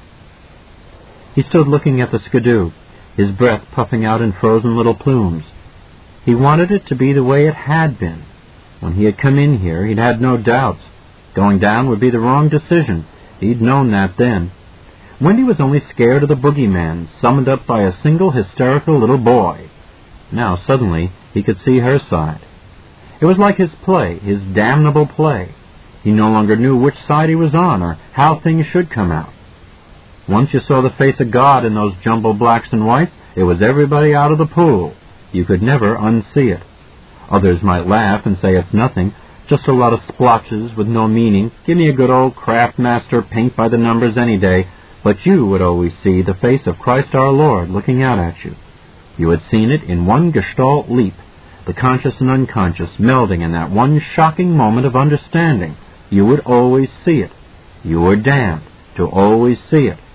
He stood looking at the skidoo, his breath puffing out in frozen little plumes. He wanted it to be the way it had been. When he had come in here, he'd had no doubts. Going down would be the wrong decision. He'd known that then. Wendy was only scared of the boogeyman, summoned up by a single hysterical little boy. Now, suddenly, he could see her side. It was like his play, his damnable play. He no longer knew which side he was on or how things should come out. Once you saw the face of God in those jumbled blacks and whites, it was everybody out of the pool. You could never unsee it. Others might laugh and say it's nothing, just a lot of splotches with no meaning. Give me a good old craft master paint by the numbers any day. But you would always see the face of Christ our Lord looking out at you. You had seen it in one gestalt leap, the conscious and unconscious melding in that one shocking moment of understanding. You would always see it. You were damned to always see it.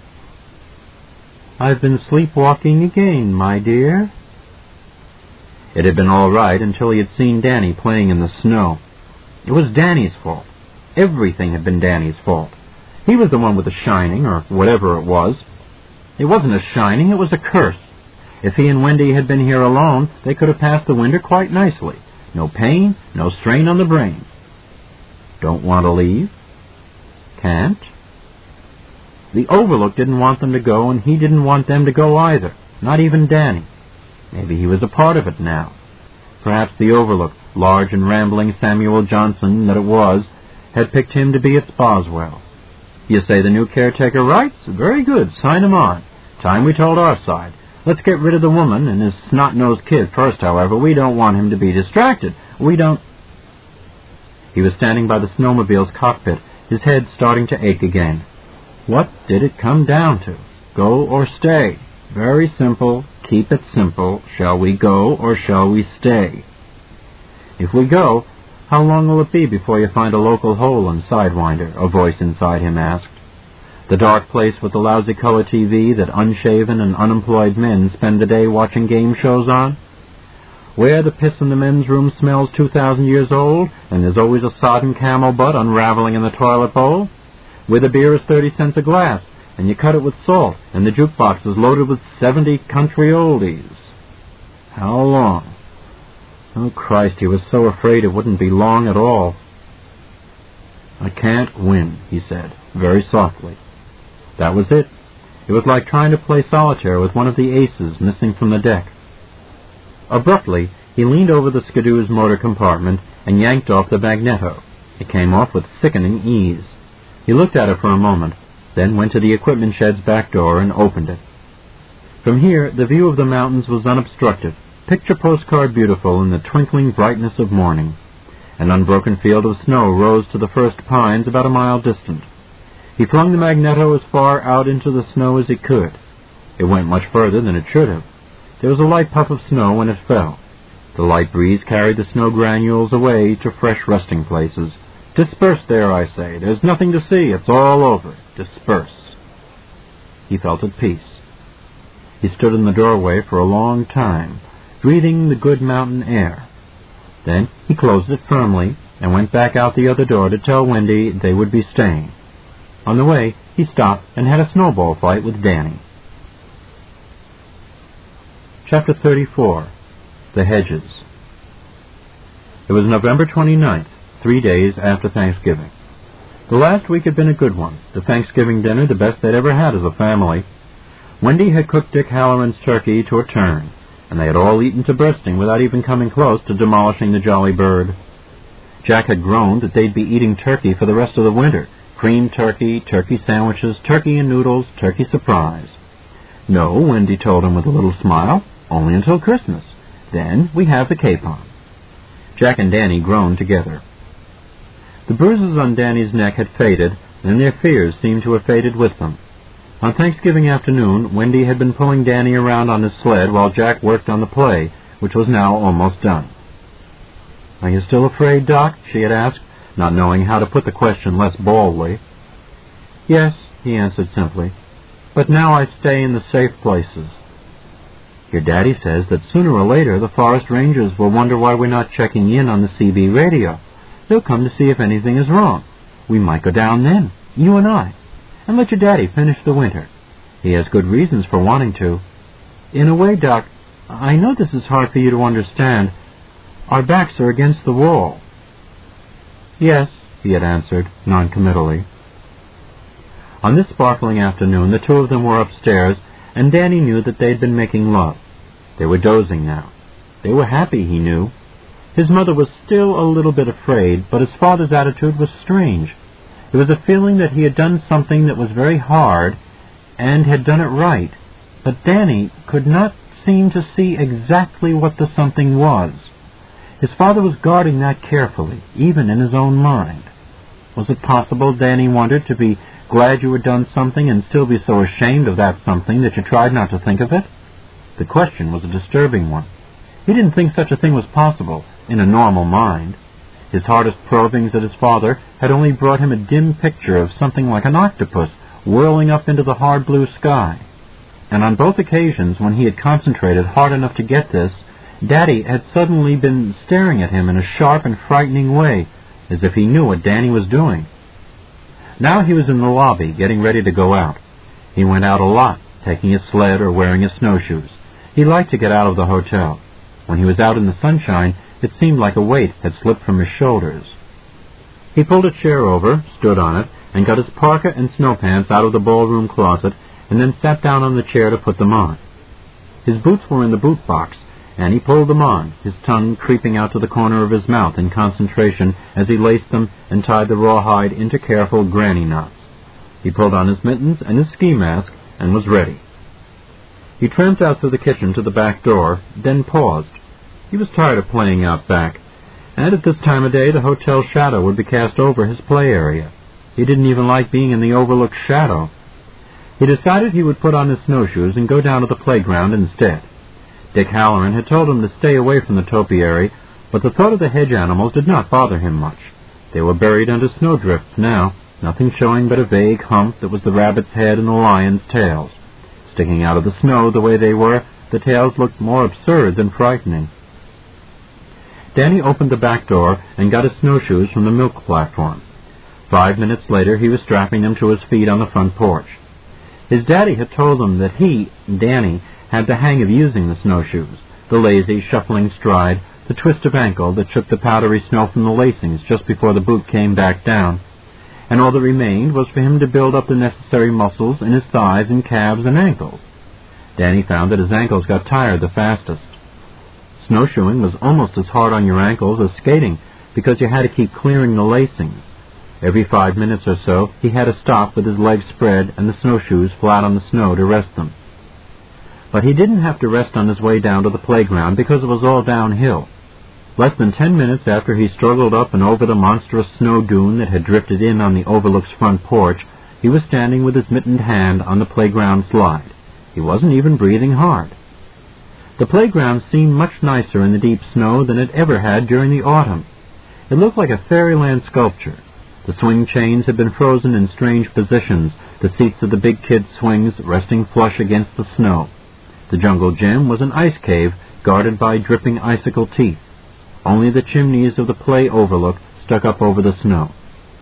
"I've been sleepwalking again, my dear." It had been all right until he had seen Danny playing in the snow. It was Danny's fault. Everything had been Danny's fault. He was the one with the shining, or whatever it was. It wasn't a shining, it was a curse. If he and Wendy had been here alone, they could have passed the winter quite nicely. No pain, no strain on the brain. Don't want to leave? Can't? The Overlook didn't want them to go, and he didn't want them to go either. Not even Danny. Maybe he was a part of it now. Perhaps the Overlook, large and rambling Samuel Johnson that it was, had picked him to be its Boswell. You say the new caretaker writes? Very good, sign him on. Time we told our side. Let's get rid of the woman and his snot-nosed kid first, however. We don't want him to be distracted. We don't... He was standing by the snowmobile's cockpit, his head starting to ache again. What did it come down to? Go or stay? Very simple. Keep it simple. Shall we go or shall we stay? If we go, how long will it be before you find a local hole in Sidewinder? A voice inside him asked. The dark place with the lousy color T V that unshaven and unemployed men spend the day watching game shows on? Where the piss in the men's room smells two thousand years old, and there's always a sodden camel butt unraveling in the toilet bowl? Where the beer is thirty cents a glass, and you cut it with salt, and the jukebox is loaded with seventy country oldies? How long? Oh, Christ, he was so afraid it wouldn't be long at all. I can't win, he said, very softly. That was it. It was like trying to play solitaire with one of the aces missing from the deck. Abruptly, he leaned over the skidoo's motor compartment and yanked off the magneto. It came off with sickening ease. He looked at it for a moment, then went to the equipment shed's back door and opened it. From here, the view of the mountains was unobstructed, picture-postcard beautiful in the twinkling brightness of morning. An unbroken field of snow rose to the first pines about a mile distant. He flung the magneto as far out into the snow as he could. It went much further than it should have. There was a light puff of snow when it fell. The light breeze carried the snow granules away to fresh resting places. Disperse there, I say. There's nothing to see. It's all over. Disperse. He felt at peace. He stood in the doorway for a long time, breathing the good mountain air. Then he closed it firmly and went back out the other door to tell Wendy they would be staying. On the way, he stopped and had a snowball fight with Danny. Chapter thirty-four. The Hedges. It was November twenty-ninth, three days after Thanksgiving. The last week had been a good one, the Thanksgiving dinner the best they'd ever had as a family. Wendy had cooked Dick Halloran's turkey to a turn, and they had all eaten to bursting without even coming close to demolishing the jolly bird. Jack had groaned that they'd be eating turkey for the rest of the winter. Creamed turkey, turkey sandwiches, turkey and noodles, turkey surprise. No, Wendy told him with a little smile, only until Christmas. Then we have the capon. Jack and Danny groaned together. The bruises on Danny's neck had faded, and their fears seemed to have faded with them. On Thanksgiving afternoon, Wendy had been pulling Danny around on his sled while Jack worked on the play, which was now almost done. "Are you still afraid, Doc?" she had asked, not knowing how to put the question less baldly. "Yes," he answered simply, "but now I stay in the safe places." "Your daddy says that sooner or later the forest rangers will wonder why we're not checking in on the C B radio. They'll come to see if anything is wrong. We might go down then, you and I, and let your daddy finish the winter. He has good reasons for wanting to. In a way, Doc, I know this is hard for you to understand. Our backs are against the wall." "Yes," he had answered, noncommittally. On this sparkling afternoon, the two of them were upstairs, and Danny knew that they'd been making love. They were dozing now. They were happy, he knew. His mother was still a little bit afraid, but his father's attitude was strange. It was a feeling that he had done something that was very hard, and had done it right, but Danny could not seem to see exactly what the something was. His father was guarding that carefully, even in his own mind. Was it possible, Danny wondered, to be glad you had done something and still be so ashamed of that something that you tried not to think of it? The question was a disturbing one. He didn't think such a thing was possible in a normal mind. His hardest probings at his father had only brought him a dim picture of something like an octopus whirling up into the hard blue sky. And on both occasions when he had concentrated hard enough to get this, Daddy had suddenly been staring at him in a sharp and frightening way, as if he knew what Danny was doing. Now he was in the lobby, getting ready to go out. He went out a lot, taking his sled or wearing his snowshoes. He liked to get out of the hotel. When he was out in the sunshine, it seemed like a weight had slipped from his shoulders. He pulled a chair over, stood on it, and got his parka and snow pants out of the ballroom closet, and then sat down on the chair to put them on. His boots were in the boot box, and he pulled them on, his tongue creeping out to the corner of his mouth in concentration as he laced them and tied the rawhide into careful granny knots. He pulled on his mittens and his ski mask and was ready. He tramped out through the kitchen to the back door, then paused. He was tired of playing out back, and at this time of day the hotel shadow would be cast over his play area. He didn't even like being in the overlooked shadow. He decided he would put on his snowshoes and go down to the playground instead. Dick Halloran had told him to stay away from the topiary, but the thought of the hedge animals did not bother him much. They were buried under snowdrifts now, nothing showing but a vague hump that was the rabbit's head and the lion's tails. Sticking out of the snow the way they were, the tails looked more absurd than frightening. Danny opened the back door and got his snowshoes from the milk platform. Five minutes later he was strapping them to his feet on the front porch. His daddy had told him that he, Danny, had the hang of using the snowshoes, the lazy, shuffling stride, the twist of ankle that shook the powdery snow from the lacings just before the boot came back down, and all that remained was for him to build up the necessary muscles in his thighs and calves and ankles. Danny found that his ankles got tired the fastest. Snowshoeing was almost as hard on your ankles as skating, because you had to keep clearing the lacings. Every five minutes or so, he had to stop with his legs spread and the snowshoes flat on the snow to rest them. But he didn't have to rest on his way down to the playground because it was all downhill. Less than ten minutes after he struggled up and over the monstrous snow dune that had drifted in on the Overlook's front porch, he was standing with his mittened hand on the playground slide. He wasn't even breathing hard. The playground seemed much nicer in the deep snow than it ever had during the autumn. It looked like a fairyland sculpture. The swing chains had been frozen in strange positions, the seats of the big kids' swings resting flush against the snow. The jungle gym was an ice cave guarded by dripping icicle teeth. Only the chimneys of the play overlook stuck up over the snow.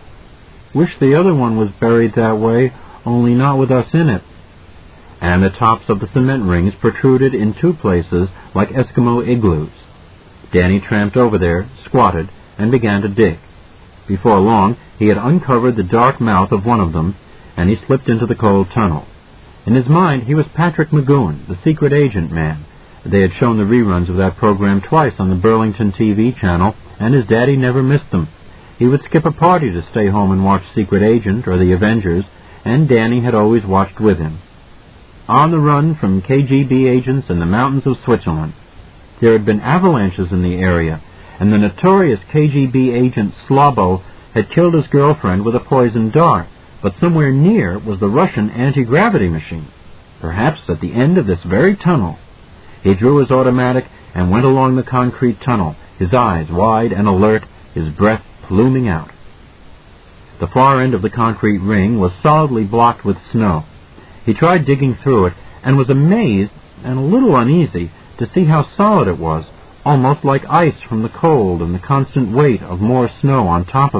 Wish the other one was buried that way, only not with us in it. And the tops of the cement rings protruded in two places like Eskimo igloos. Danny tramped over there, squatted, and began to dig. Before long, he had uncovered the dark mouth of one of them, and he slipped into the cold tunnel. In his mind, he was Patrick McGowan, the secret agent man. They had shown the reruns of that program twice on the Burlington T V channel, and his daddy never missed them. He would skip a party to stay home and watch Secret Agent or The Avengers, and Danny had always watched with him. On the run from K G B agents in the mountains of Switzerland. There had been avalanches in the area, and the notorious K G B agent Slabo had killed his girlfriend with a poisoned dart, but somewhere near was the Russian anti-gravity machine, perhaps at the end of this very tunnel. He drew his automatic and went along the concrete tunnel, his eyes wide and alert, his breath pluming out. The far end of the concrete ring was solidly blocked with snow. He tried digging through it and was amazed and a little uneasy to see how solid it was, almost like ice from the cold and the constant weight of more snow on top of